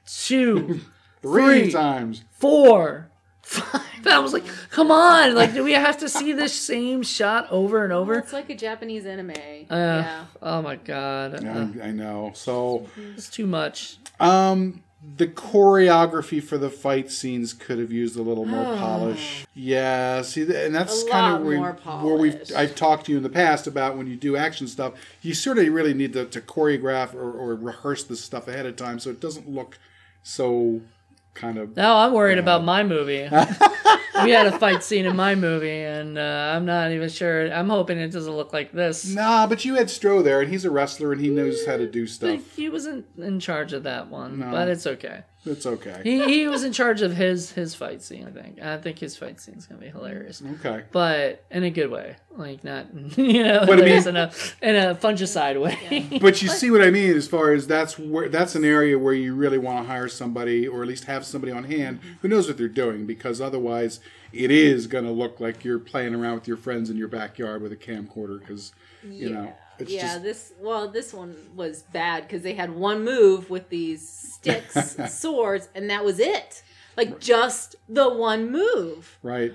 two, three, three. times. four, five. And I was like, come on, like, do we have to see this same shot over and Well, over? it's like a Japanese anime. Uh, yeah. Oh my god, Yeah, uh, I, I know. So, it's too much. um, the choreography for the fight scenes could have used a little more polish. Yeah, see, th- and that's A kind lot of where, more where we've polish. I've talked to you in the past about when you do action stuff, you sort of really need to, to choreograph or, or rehearse this stuff ahead of time so it doesn't look so kind of. Now I'm worried about my movie. We had a fight scene in my movie, and uh, I'm not even sure. I'm hoping it doesn't look like this. Nah, but you had Stroh there, and he's a wrestler, and he knows how to do But stuff. he wasn't in charge of that one, No. but it's okay. It's okay. He he was in charge of his his fight scene, I think. I think his fight scene's gonna be hilarious, Okay. but in a good way, like not you know, But I mean- in a in a fungicide way. But you see what I mean as far as that's where that's an area where you really want to hire somebody or at least have somebody on hand who knows what they're doing, because otherwise it is going to look like you're playing around with your friends in your backyard with a camcorder, because you know it's yeah, just this well, this one was bad because they had one move with these sticks, swords, and that was it. Like just the one move. right.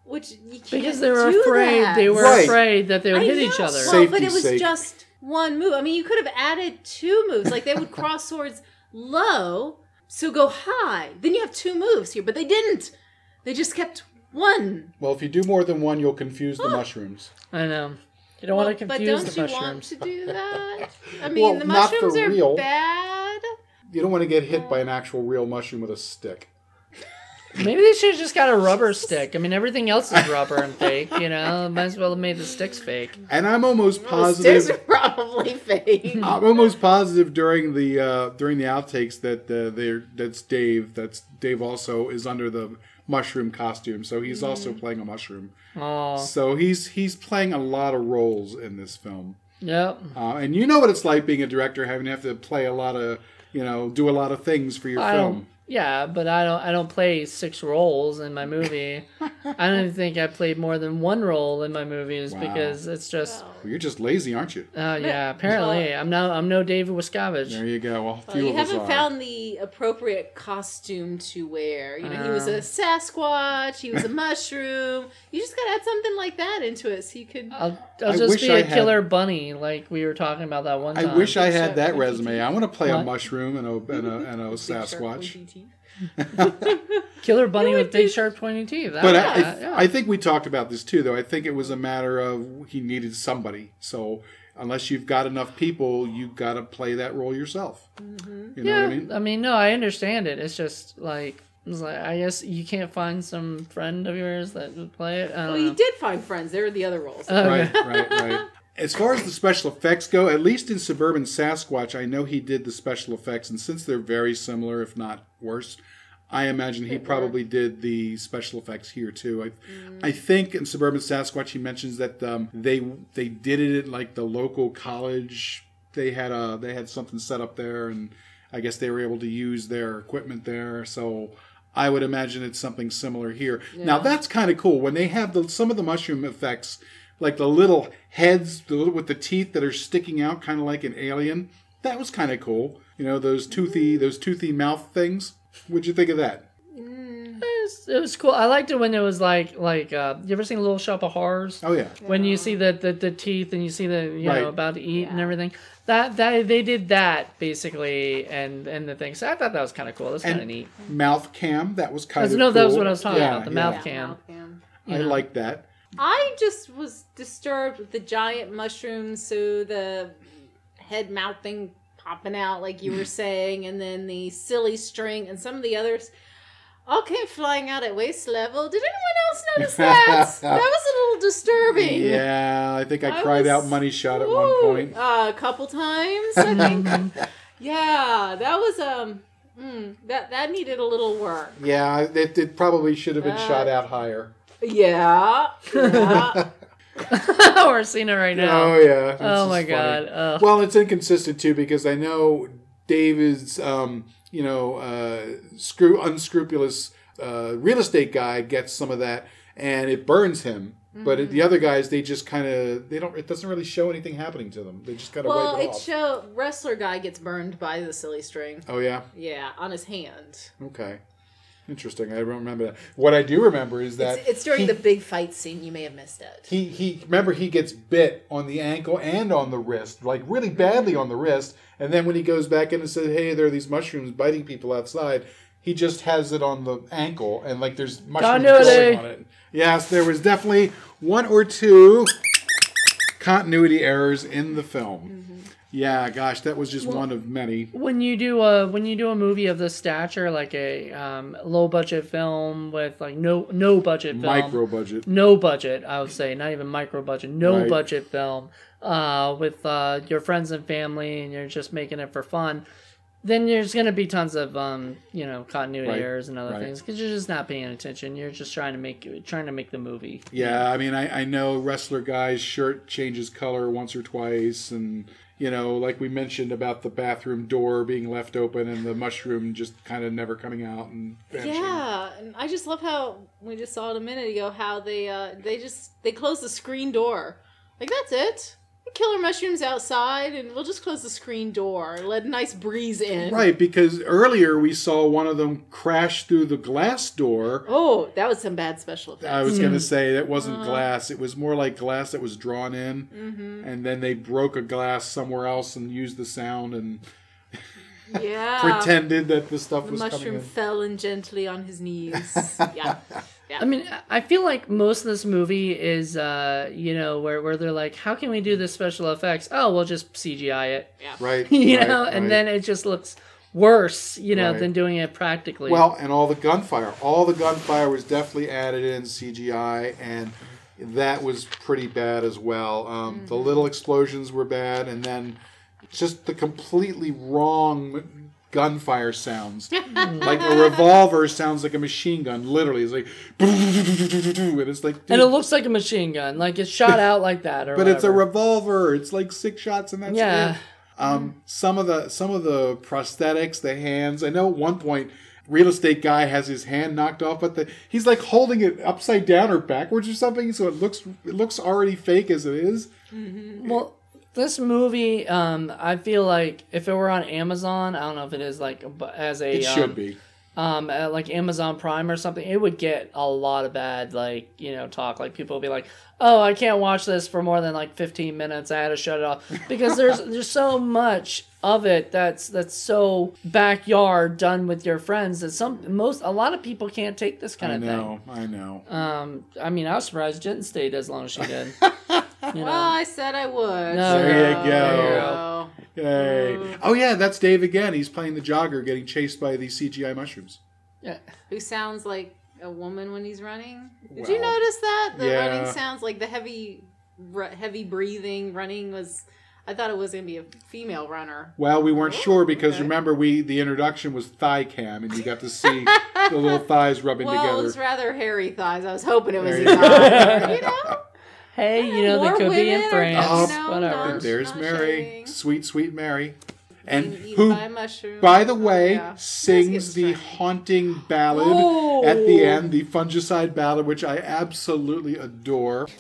which you can't Because they were do afraid. that. They were Right. afraid that they would I hit know. each other. Well, Safety's but it was sake. just one move. I mean, you could have added two moves. Like they would cross swords low, so go high. Then you have two moves here, but they didn't. They just kept one. Well, if you do more than one, you'll confuse the mushrooms. I know. You don't Well, want to but confuse don't the you want mushrooms. to do that? I mean, Well, the not for mushrooms are real. bad. You don't want to get hit by an actual real mushroom with a stick. Maybe they should have just got a rubber stick. I mean, everything else is rubber and fake, you know? Might as well have made the sticks fake. And I'm almost The sticks are positive. probably fake. I'm almost positive during the uh, during the outtakes that uh, they're that's Dave. That's Dave also is under the mushroom costume, so he's also playing a mushroom. Oh, So he's he's playing a lot of roles in this film. yep. Uh, and you know what it's like being a director, having to have to play a lot of, you know, do a lot of things for your I film. don't, yeah, but I don't. I don't play six roles in my movie. I don't even think I played more than one role in my movies Wow. because it's just. Well, you're just lazy, aren't you? Oh yeah, apparently I'm no. I'm no David There Wascavage. you go. Well, a Well, few you of us haven't are. found the appropriate costume to wear. You know, he was a Um. Sasquatch. He was a mushroom. You just gotta add something like that into it, so you could. I'll, I'll I just wish be I a had- killer bunny like we were talking about that one I time. wish I Big had shark that pointy resume. teeth. I want to play a What? mushroom and a and a, and a Big sharp Sasquatch. pointy teeth. Killer bunny You with would big do- sharp pointy teeth. But yeah, I, I, yeah. I think we talked about this too, though. I think it was a matter of he needed somebody. So unless you've got enough people, you've got to play that role yourself. You know yeah, what I mean? no, I understand it. It's just like, it's like I guess you can't find some friend of yours that would play it. I don't Well, know. you did find friends. They were the other roles. Oh, Right, okay. right, right. As far as the special effects go, at least in Suburban Sasquatch, I know he did the special effects, and since they're very similar, if not worse, I imagine he probably did the special effects here too. I, I think in Suburban Sasquatch, he mentions that um, they they did it at like the local college. They had a they had something set up there, and I guess they were able to use their equipment there. So I would imagine it's something similar here. Now that's kind of cool when they have the some of the mushroom effects. Like the little heads the little, with the teeth that are sticking out, kind of like an alien. That was kind of cool. You know, those toothy, those toothy mouth things. What'd you think of that? It was, it was cool. I liked it when it was like like uh, you ever seen Little Shop of Horrors? Oh yeah, When you see the, the, the teeth and you see the you Right. know about to eat and Yeah. everything, that that they did that basically and and the thing. So I thought that was kind of cool. That's kind of And neat. mouth cam. That was kind That's- of no, cool. that was what I was talking Yeah, about, the yeah. mouth cam. cam. I like that. I just was disturbed with the giant mushrooms, so the head mouth thing popping out, like you were saying, and then the silly string and some of the others all came flying out at waist level. Did anyone else notice that? That was a little disturbing. Yeah, I think I, I cried was- out money shot at one Ooh, point. uh, a couple times, I think. Yeah, that was um, mm, that that needed a little work. Yeah, it, it probably should have been Uh, shot out higher. Yeah, yeah. We're seeing it right now. Oh yeah. This Oh is my funny. god. Oh. Well, it's inconsistent too because I know Dave is, um, you know, uh, screw unscrupulous uh, real estate guy gets some of that and it burns him. But it, the other guys, they just kind of they don't. It doesn't really show anything happening to them. They just gotta Well, wipe it it off. show wrestler guy gets burned by the silly string. oh yeah. Yeah, on his hand. Okay. Interesting. I don't remember that. What I do remember is that It's, it's during he, the big fight scene. You may have missed it. he he remember he gets bit on the ankle and on the wrist, like really badly on the wrist. And then when he goes back in and says, "Hey, there are these mushrooms biting people outside," he just has it on the ankle, and like there's mushrooms Continuity. growing on it. Yes, there was definitely one or two continuity errors in the film. Yeah, gosh, that was just one of many. When you do a when you do a movie of this stature, like a um, low budget film with like no no budget film, Micro budget. no budget, I would say, not even micro budget, no Right. budget film, uh, with uh, your friends and family, and you're just making it for fun. Then there's going to be tons of um, you know continuity Right, errors and other right. things because you're just not paying attention. You're just trying to make trying to make the movie. Yeah, I mean, I, I know wrestler guy's shirt changes color once or twice, and you know, like we mentioned about the bathroom door being left open and the mushroom just kind of never coming out and vanishing. Yeah, and I just love how we just saw it a minute ago. How they uh, they just they close the screen door. Like that's it. You killer mushrooms outside, and we'll just close the screen door. Let a nice breeze in. Right, because earlier we saw one of them crash through the glass door. Oh, that was some bad special effects. I was going to say that wasn't glass. It was more like glass that was drawn in. Mm-hmm. And then they broke a glass somewhere else and used the sound and Yeah. pretended that the stuff The was coming mushroom in. fell in gently on his knees. Yeah. Yeah. I mean, I feel like most of this movie is, uh, you know, where, where they're like, how can we do this special effects? Oh, we'll just C G I it. Yeah. Right. you right, know, and right. then it just looks worse, you know, Right. than doing it practically. Well, and all the gunfire. All the gunfire was definitely added in C G I, and that was pretty bad as well. Um, The little explosions were bad, and then just the completely wrong gunfire sounds. Like a revolver sounds like a machine gun, literally. It's like, and it's like, and it dude, looks like a machine gun, like it's shot out like that, or but it's a whatever. revolver. It's like six shots, and that's Yeah. it. Um, some of the some of the prosthetics, the hands. I know at one point, real estate guy has his hand knocked off, but the, he's like holding it upside down or backwards or something, so it looks it looks already fake as it is. Well, this movie, um, I feel like if it were on Amazon, I don't know if it is like but as a It um, should be. um, uh, like Amazon Prime or something, it would get a lot of bad, like, you know, talk. Like, people will be like, oh, I can't watch this for more than, like, fifteen minutes. I had to shut it off. Because there's there's so much of it that's that's so backyard done with your friends that some, most, a lot of people can't take this kind I of know, I know. thing. Um, I mean, I was surprised it didn't stay as long as she did. You know? Well, I said I would. No, There you so- go. There you go. Yay. Oh yeah, that's Dave again. He's playing the jogger getting chased by these C G I mushrooms. Yeah. Who sounds like a woman when he's running? Did you Well, notice that? The yeah. running sounds like the heavy, r- heavy breathing running was. I thought it was going to be a female runner. Well, we weren't sure because okay. remember we the introduction was thigh cam and you got to see the little thighs rubbing Well, together. it was rather hairy thighs. I was hoping it was There a you go. guy. You know? Hey, you know, they More could be in women are, France. Oh, you know, Whatever. not- There's not Mary, shading. sweet, sweet Mary. And Being eaten who, by a mushroom. by the way, Oh, yeah. sings This the gets haunting ballad Oh. at the end, the fungicide ballad, which I absolutely adore.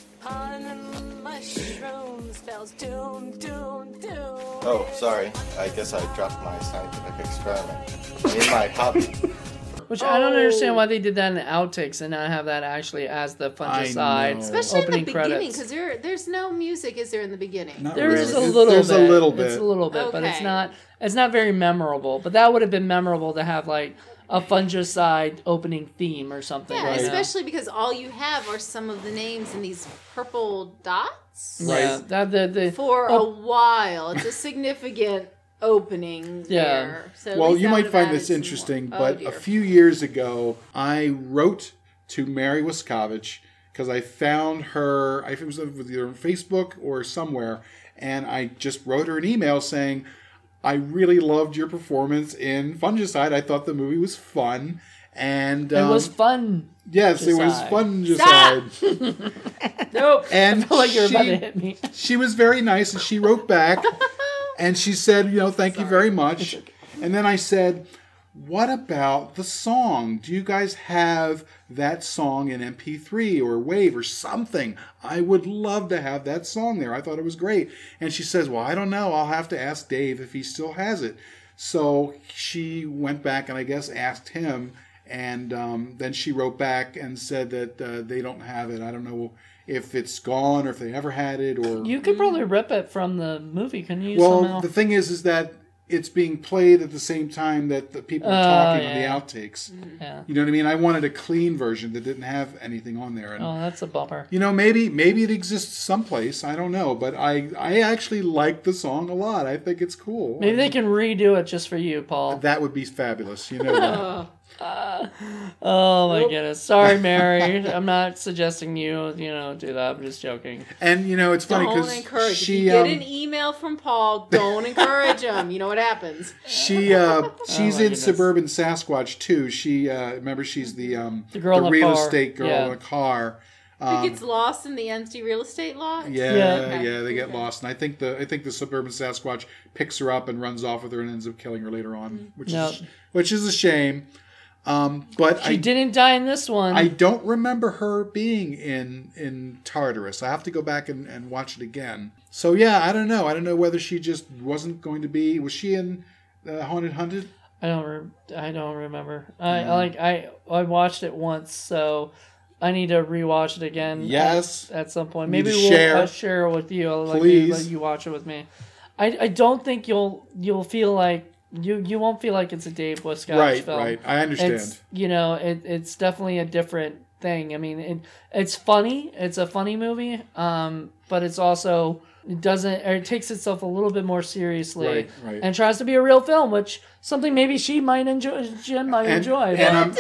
Oh, sorry. I guess I dropped my scientific experiment in my hobby. Which I don't understand why they did that in the outtakes and not have that actually as the I fungicide know. Especially opening in the beginning, credits. because there, there's no music, is there, in the beginning? Not There really. is a It's- little There's bit. a little bit. It's a little bit, but it's Okay. not. It's not very memorable. But that would have been memorable to have like a fungicide opening theme or something. Yeah, you know? especially because all you have are some of the names in these purple dots. Yeah, Right. that the the For oh, a while, it's a significant opening Yeah. there. So at Well, least you that might would've find added this some interesting, more. but Oh, dear. a few years ago, I wrote to Mary Wiscovich because I found her, I think it was either on Facebook or somewhere, and I just wrote her an email saying, I really loved your performance in Fungicide. I thought the movie was fun. And it um, was fun. yes, it was Fungicide. Fungicide. Nope. And I felt like you were about to she, hit me. she was very nice, and she wrote back, and she said, you know, thank you very much. And then I said, what about the song? Do you guys have that song in M P three or WAV or something? I would love to have that song there. I thought it was great. And she says, well, I don't know. I'll have to ask Dave if he still has it. So she went back and I guess asked him. And um, then she wrote back and said that uh, they don't have it. I don't know if it's gone or if they ever had it. Or You could probably rip it from the movie, couldn't you? well, somehow? the thing is, is that it's being played at the same time that the people are Oh, talking yeah. on the outtakes. yeah. You know what I mean? I wanted a clean version that didn't have anything on there. And Oh, that's a bummer. you know, maybe maybe it exists someplace. I don't know, but I I actually like the song a lot. I think it's cool. Maybe they can redo it just for you, Paul. That would be fabulous. You know. that. Oh my goodness. Sorry, Mary. I'm not suggesting you, you know, do that. I'm just joking. And you know, it's funny Don't because encourage. she if you get um, an email from Paul, don't encourage him. You know what happens. She uh, she's my in goodness. Suburban Sasquatch too. She uh, remember she's the um, The girl in the real car. estate girl Yeah. in a car. Who gets lost in the empty real estate lot? Yeah, Yeah. yeah, they get Okay. lost, and I think the I think the Suburban Sasquatch picks her up and runs off with her and ends up killing her later on, which Yep. is which is a shame. Um, but She I didn't die in this one. I don't remember her being in in Tartarus. I have to go back and, and watch it again. So yeah, I don't know. I don't know whether she just wasn't going to be. Was she in uh, Haunted Hunted? I don't. Re- I don't remember. I, I like. I I watched it once, so I need to rewatch it again. Yes. At, at some point, Need maybe to we'll share. uh, share it with you. I'll let Please. you, let you watch it with me. I, I don't think you'll you'll feel like you you won't feel like it's a Dave Wiscovich Right, film. right. I understand. It's, you know, it it's definitely a different thing. I mean, it it's funny. It's a funny movie. Um, but it's also. It doesn't, or it takes itself a little bit more seriously, Right, right. and tries to be a real film, which something maybe she might enjoy, Jen might And- enjoy. and I'm-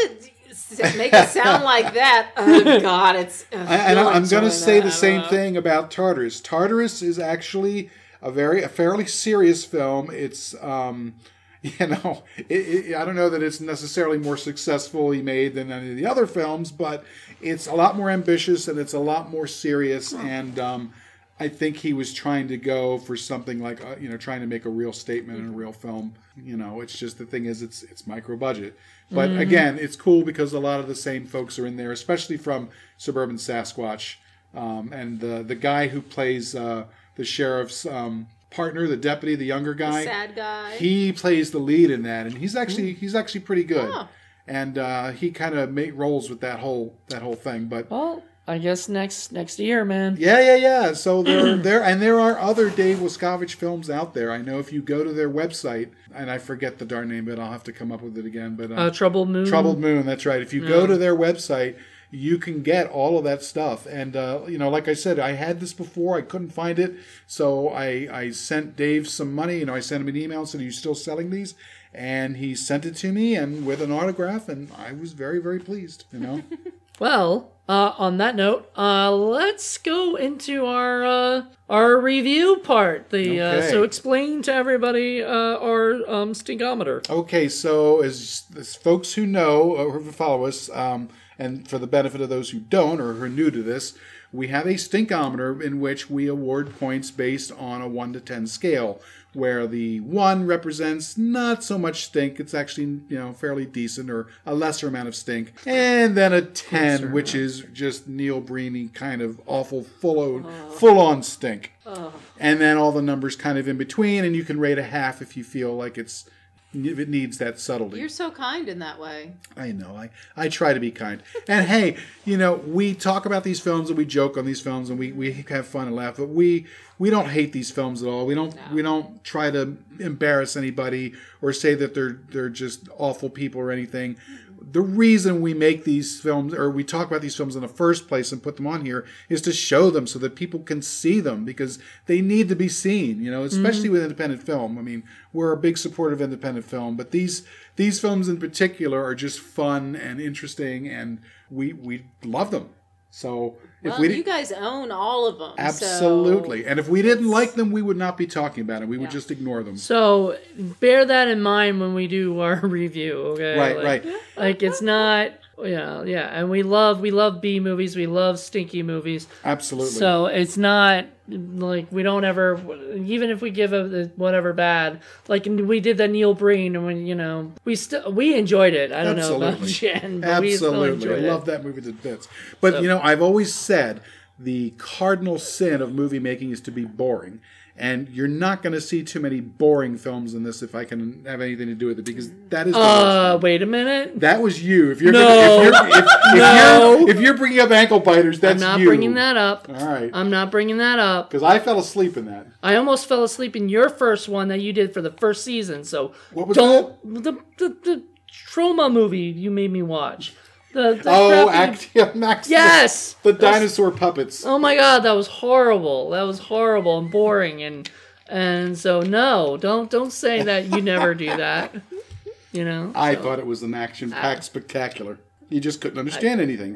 To make it sound like that, oh God, it's. I I, and feel like I'm going to doing say that. the I same don't know. thing about Tartarus. Tartarus is actually a very, a fairly serious film. It's, um, you know, it, it, I don't know that it's necessarily more successfully made than any of the other films, but it's a lot more ambitious and it's a lot more serious. And um, I think he was trying to go for something like, uh, you know, trying to make a real statement in a real film. You know, it's just the thing is, it's it's micro budget. But Mm-hmm. again, it's cool because a lot of the same folks are in there, especially from Suburban Sasquatch. Um, and the the guy who plays uh, the sheriff's um, partner, the deputy, the younger guy, Sad guy. he plays the lead in that, and he's actually he's actually pretty good. Oh. And uh, he kind of mate rolls with that whole that whole thing. But Well, I guess next next year, man. yeah, yeah, yeah. So there, there, and there are other Dave Wiscovich films out there. I know if you go to their website, and I forget the darn name, but I'll have to come up with it again. But uh, Uh, Troubled Moon. Troubled Moon, that's right. If you go to their website, you can get all of that stuff. And uh, you know, like I said, I had this before, I couldn't find it, so I I sent Dave some money. You know, I sent him an email and said, "Are you still selling these?" And he sent it to me, and with an autograph, and I was very, very pleased. You know. Well, uh, on that note, uh, let's go into our uh, our review part. The uh, Okay. so explain to everybody uh, our um, stinkometer. Okay, so as, as folks who know or who follow us, um, and for the benefit of those who don't or who are new to this, we have a stinkometer in which we award points based on a one to ten scale, where the one represents not so much stink, it's actually, you know, fairly decent or a lesser amount of stink, and then a ten, which is just Neil Breen kind of awful, full on, full on stink. And then all the numbers kind of in between, and you can rate a half if you feel like it's if it needs that subtlety. You're so kind in that way. I know. I, I try to be kind. And hey, you know, we talk about these films and we joke on these films and we, we have fun and laugh, but we we don't hate these films at all. We don't we don't try to embarrass anybody or say that they're they're just awful people or anything. The reason we make these films or we talk about these films in the first place and put them on here is to show them so that people can see them because they need to be seen, you know, especially mm-hmm. with independent film. I mean, we're a big supporter of independent film, but these these films in particular are just fun and interesting and we we love them. So if Well, we you did, guys own all of them. absolutely, So and if we didn't like them, we would not be talking about it. We would Yeah. just ignore them. So bear that in mind when we do our review. Okay, Right, like, right. Like it's not, you know, yeah. And we love we love B movies. We love stinky movies. Absolutely. So it's not like we don't ever, even if we give a whatever bad, like we did that Neil Breen, and when you know we still we enjoyed it. I don't know about Absolutely. Jen, but we still Absolutely. enjoyed I it. love that movie to bits. But, So- you know, I've always said the cardinal sin of movie making is to be boring. And you're not going to see too many boring films in this if I can have anything to do with it, because that is the Uh, worst. wait a minute. That was you. If you're No. gonna, if you're, if, if, No. you're, if you're bringing up ankle biters, that's I'm not you. bringing that up. All right. I'm not bringing that up. Because I fell asleep in that. I almost fell asleep in your first one that you did for the first season. So What was don't the the, the trauma movie you made me watch. The, the Oh, crappy- Actium Max. Yes! The That's- dinosaur puppets. Oh my god, that was horrible. That was horrible and boring and and so no, don't don't say that you never do that. You know. I so. thought it was an action-packed spectacular. You just couldn't understand anything.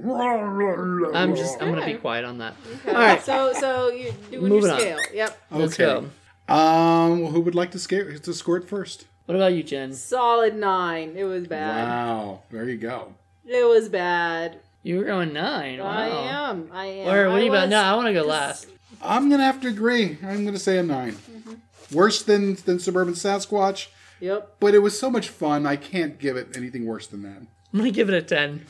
I'm just I'm gonna be quiet on that. Okay. All right, So so you're doing Moving your on. scale. Yep. let's Okay. go. Um, who would like to scare to score it first? What about you, Jen? Solid nine. It was bad. Wow, there you go. It was bad. You were going nine. Wow. I am. I am. Or what I do you about? was- No, I want to go last. I'm gonna have to agree. I'm gonna say a nine. Worse than than Suburban Sasquatch, Yep. but it was so much fun. I can't give it anything worse than that. I'm gonna give it a ten.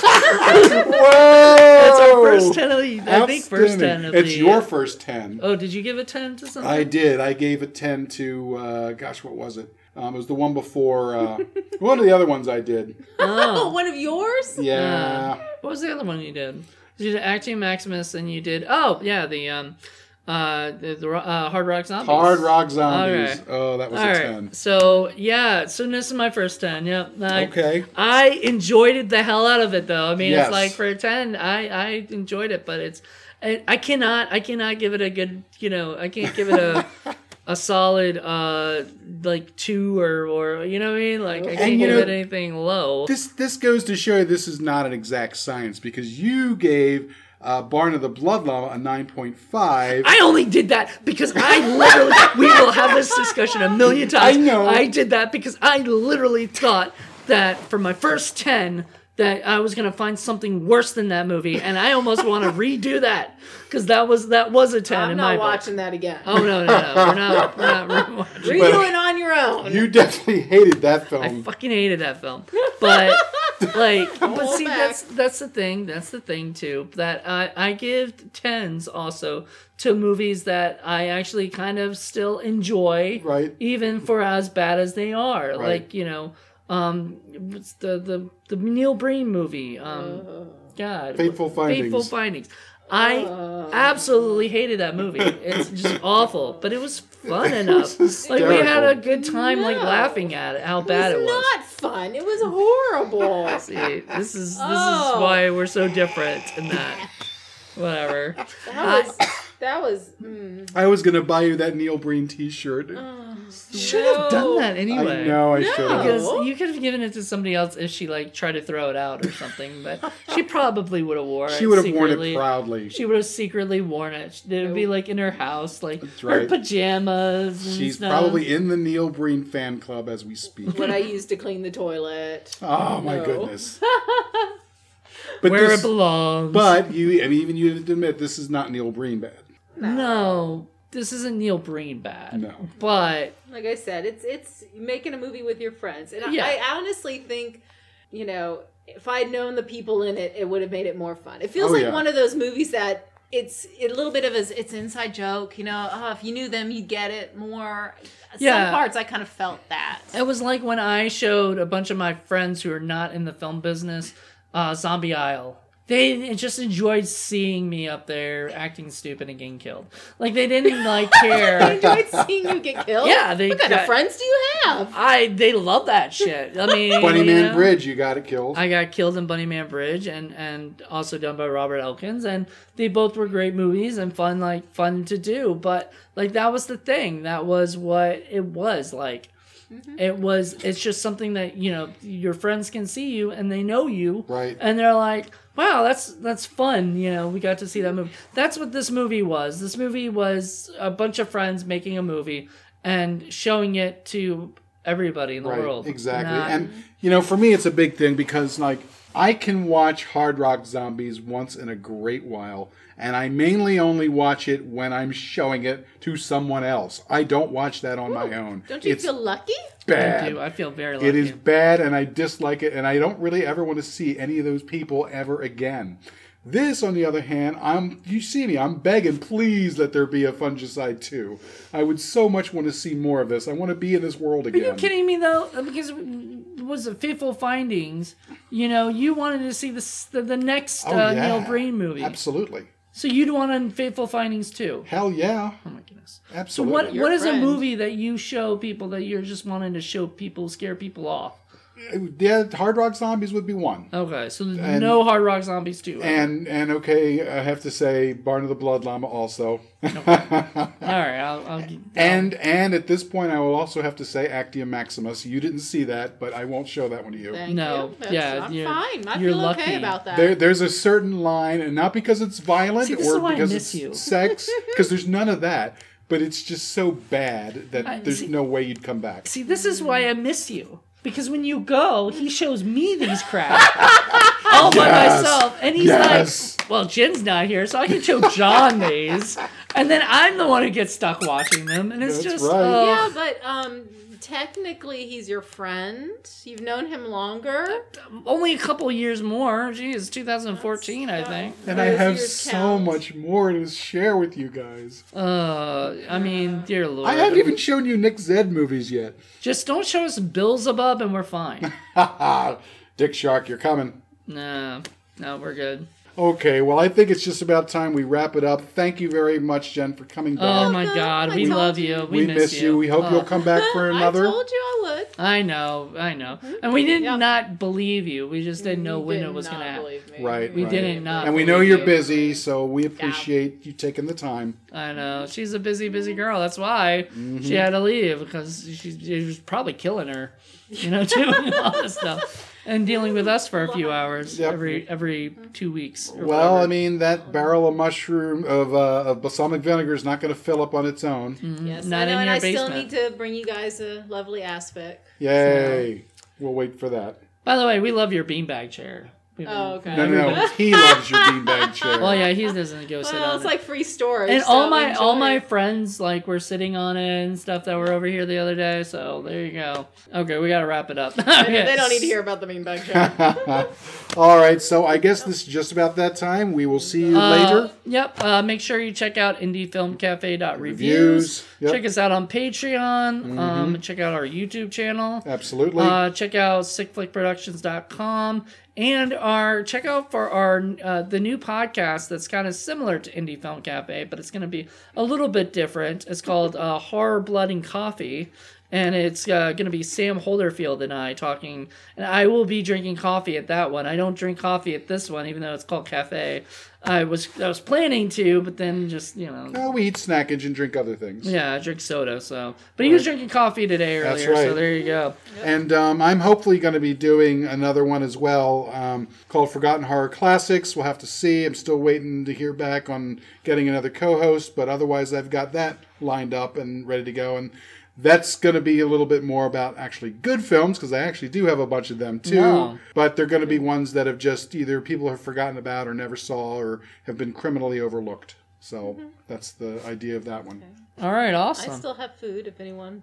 Whoa! That's our first ten of the. I think first ten of It's the. your first ten. Oh, did you give a ten to something? I did. I gave a ten to. Uh, gosh, what was it? Um, it was the one before. Uh, one of the other ones I did. Oh, one of yours? Yeah. Uh, what was the other one you did? You did Actium Maximus, and you did. Oh, yeah, the um, uh, the, the uh, Hard Rock Zombies. Hard Rock Zombies. Okay. Oh, that was All a right. ten. So yeah, so this is my first ten. Yep. I, Okay. I enjoyed it the hell out of it, though. I mean, Yes. it's like for a ten, I I enjoyed it, but it's I, I cannot I cannot give it a good you know I can't give it a. A solid, uh, like two or, or you know what I mean? Like I can't you give know, it anything low. This this goes to show you this is not an exact science because you gave uh, Barn of the Blood Llama a nine point five. I only did that because I literally, we will have this discussion a million times. I know. I did that because I literally thought that for my first ten, that I was going to find something worse than that movie. And I almost want to redo that because that was, that was a ten I'm in not my book. watching that again. Oh, no, no, no. We're not, we're not rewatching. Redo it on your own. You definitely hated that I film. fucking hated that film. But, like, but Hold see, back. that's that's the thing. That's the thing, too. That I, I give tens also to movies that I actually kind of still enjoy. Right. Even for as bad as they are. Right. Like, you know, um, what's the, the, the Neil Breen movie. Um, God. Fateful Findings. Fateful Findings. I absolutely hated that movie. It's just awful, but it was fun enough. Like we had a good time, like No. laughing at it. How bad it it was was. not fun. It was horrible. See, this is this Oh. is why we're so different in that. Whatever. That was that was. Mm, I was gonna buy you that Neil Breen T-shirt. Should have done that anyway. I know I should have. Because you could have given it to somebody else if she like tried to throw it out or something, but she probably would have worn it. She would have worn secretly. it proudly. She would have secretly worn it. It would be like in her house, like her right. pajamas. And She's stuff. probably in the Neil Breen fan club as we speak. what I used to clean the toilet. Oh my No. goodness. But where this, it belongs. but you, I mean, even you admit this is not Neil Breen bad. no, this isn't Neil Breen bad. No. But Like I said, it's it's making a movie with your friends, and Yeah. I, I honestly think, you know, if I'd known the people in it, it would have made it more fun. It feels Oh, like yeah. one of those movies that it's a little bit of a it's an inside joke. You know, oh, if you knew them, you'd get it more. Yeah. Some parts I kind of felt that. it was like when I showed a bunch of my friends who are not in the film business uh, Zombie Isle. They just enjoyed seeing me up there acting stupid and getting killed. Like they didn't like I care. enjoyed seeing you get killed. Yeah, they what kind got- of friends do you have? I they love that shit. I mean, Bunny you Man know, Bridge, you got it killed. I got killed in Bunny Man Bridge, and and also done by Robert Elkins, and they both were great movies and fun, like fun to do. But like that was the thing. That was what it was like. It was. It's just something that you know your friends can see you and they know you, Right. And they're like, "Wow, that's that's fun." You know, we got to see that movie. That's what this movie was. This movie was a bunch of friends making a movie and showing it to everybody in the Right, world. exactly. Not- And you know, for me, it's a big thing because like I can watch Hard Rock Zombies once in a great while, and I mainly only watch it when I'm showing it to someone else. I don't watch that on my own. Don't you it's feel lucky? bad. I do. I feel very lucky. It is bad, and I dislike it, and I don't really ever want to see any of those people ever again. This, on the other hand, I'm you see me, I'm begging, please let there be a Fungicide two. I would so much want to see more of this. I want to be in this world Are again. you kidding me though? Because it was it Fateful Findings? You know, you wanted to see this, the the next Oh, uh, yeah. Neil Breen movie. Absolutely. So you'd want a Fateful Findings too. Hell yeah. Oh my goodness. So Absolutely. what Your what is a friend. movie that you show people that you're just wanting to show people, scare people off? Yeah, Hard Rock Zombies would be one. Okay, so there's And- no Hard Rock Zombies two. And and okay, I have to say Barn of the Blood Llama also. all right, I'll, I'll, I'll And and at this point, I will also have to say Actium Maximus. You didn't see that, but I won't show that one to you. Thank No, you. That's- yeah, I'm you're- fine. I you're feel lucky. okay about that. There, there's a certain line, and not because it's violent See, this or is why I because miss it's you. sex, because there's none of that. But it's just so bad that I- there's see- no way you'd come back. See, this is why I miss you. Because when you go, he shows me these crap all by Yes. myself. And he's Yes. like, well, Jen's not here, so I can show John these. And then I'm the one who gets stuck watching them. And it's That's just, right. oh, Yeah, but um, technically he's your friend. You've known him longer. Only a couple years more. Geez, two thousand fourteen, I think. And I Those have years so count. much more to share with you guys. Uh, I mean, dear Lord. I haven't even shown you Nick Zed movies yet. Just don't show us Beelzebub and we're fine. Dick Shark, you're coming. No, no, we're good. Okay, well, I think it's just about time we wrap it up. Thank you very much, Jen, for coming back. Oh my Welcome. God, I we told love you. you. We, we miss you. We hope Oh. you'll come back for another. I told you I would. I know, I know. And we did Yep. not believe you. We just didn't know You when did it was not going to happen. believe me. Right, We right. didn't not. And we know believe you're you. busy, so we appreciate you taking the time. I know. She's a busy, busy girl. That's why Mm-hmm. she had to leave because she, it was probably killing her, you know, doing all this stuff. And dealing with us for a few hours Yep. every every two weeks. or Well, whatever. I mean, that barrel of mushroom, of, uh, of balsamic vinegar is not going to fill up on its own. Yes, Not I know, in and your I still basement. need to bring you guys a lovely aspect. Yay. We'll wait for that. By the way, we love your beanbag chair. We've been- Oh, okay. No, no, no. He loves your beanbag chair. Well, yeah, he doesn't go sit Well, on it's it. like free storage. And so all my all enjoy my it. friends like were sitting on it and stuff that were over here the other day. So there you go. Okay, we gotta wrap it up. They, don't- they don't need to hear about the beanbag chair. All right, so I guess this is just about that time. We will see you Uh, later. Yep. Uh, make sure you check out indie film cafe dot reviews. Reviews, yep. Check us out on Patreon. Um, check out our YouTube channel. Absolutely. Uh, check out sick flick productions dot com and our check out for our uh, the new podcast that's kind of similar to Indie Film Cafe, but it's going to be a little bit different. It's called uh, Horror, Blood, and Coffee. And it's uh, going to be Sam Holderfield and I talking, and I will be drinking coffee at that one. I don't drink coffee at this one, even though it's called Cafe. I was I was planning to, but then just you know, Oh, we eat snackage and drink other things. yeah, I drink soda. So, but he was drinking coffee today earlier, That's right. so there you go. And um, I'm hopefully going to be doing another one as well um, called Forgotten Horror Classics. We'll have to see. I'm still waiting to hear back on getting another co-host, but otherwise I've got that lined up and ready to go. And that's going to be a little bit more about actually good films, because I actually do have a bunch of them too. Wow. But they're going to be ones that have just either people have forgotten about or never saw or have been criminally overlooked. So that's the idea of that one. All right, I awesome. still have food if anyone.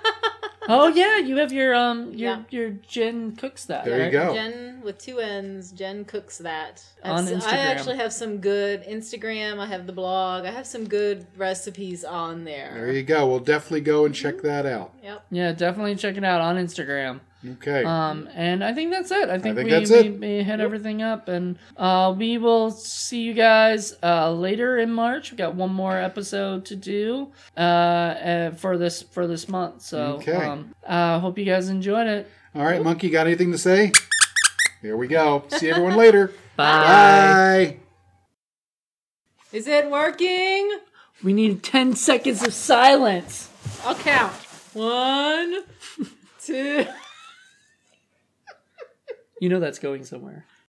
Oh yeah, you have your um your Yeah. your Jen cooks that. There you right? go. Jen with two N's. Jen cooks that. On That's- I Instagram. actually have some good Instagram. I have the blog. I have some good recipes on there. There you go. We'll definitely go and check that out. Yep. Yeah, definitely check it out on Instagram. Okay. Um, and I think that's it. I think, think we, that's we, it. we hit everything up, and uh, we will see you guys uh, later in March. We got one more episode to do uh, uh, for this for this month. So, Okay. um, uh, hope you guys enjoyed it. All right, Monkey, got anything to say? Here we go. See everyone later. Bye. Bye. Is it working? We need ten seconds of silence. I'll count. One, two. You know that's going somewhere.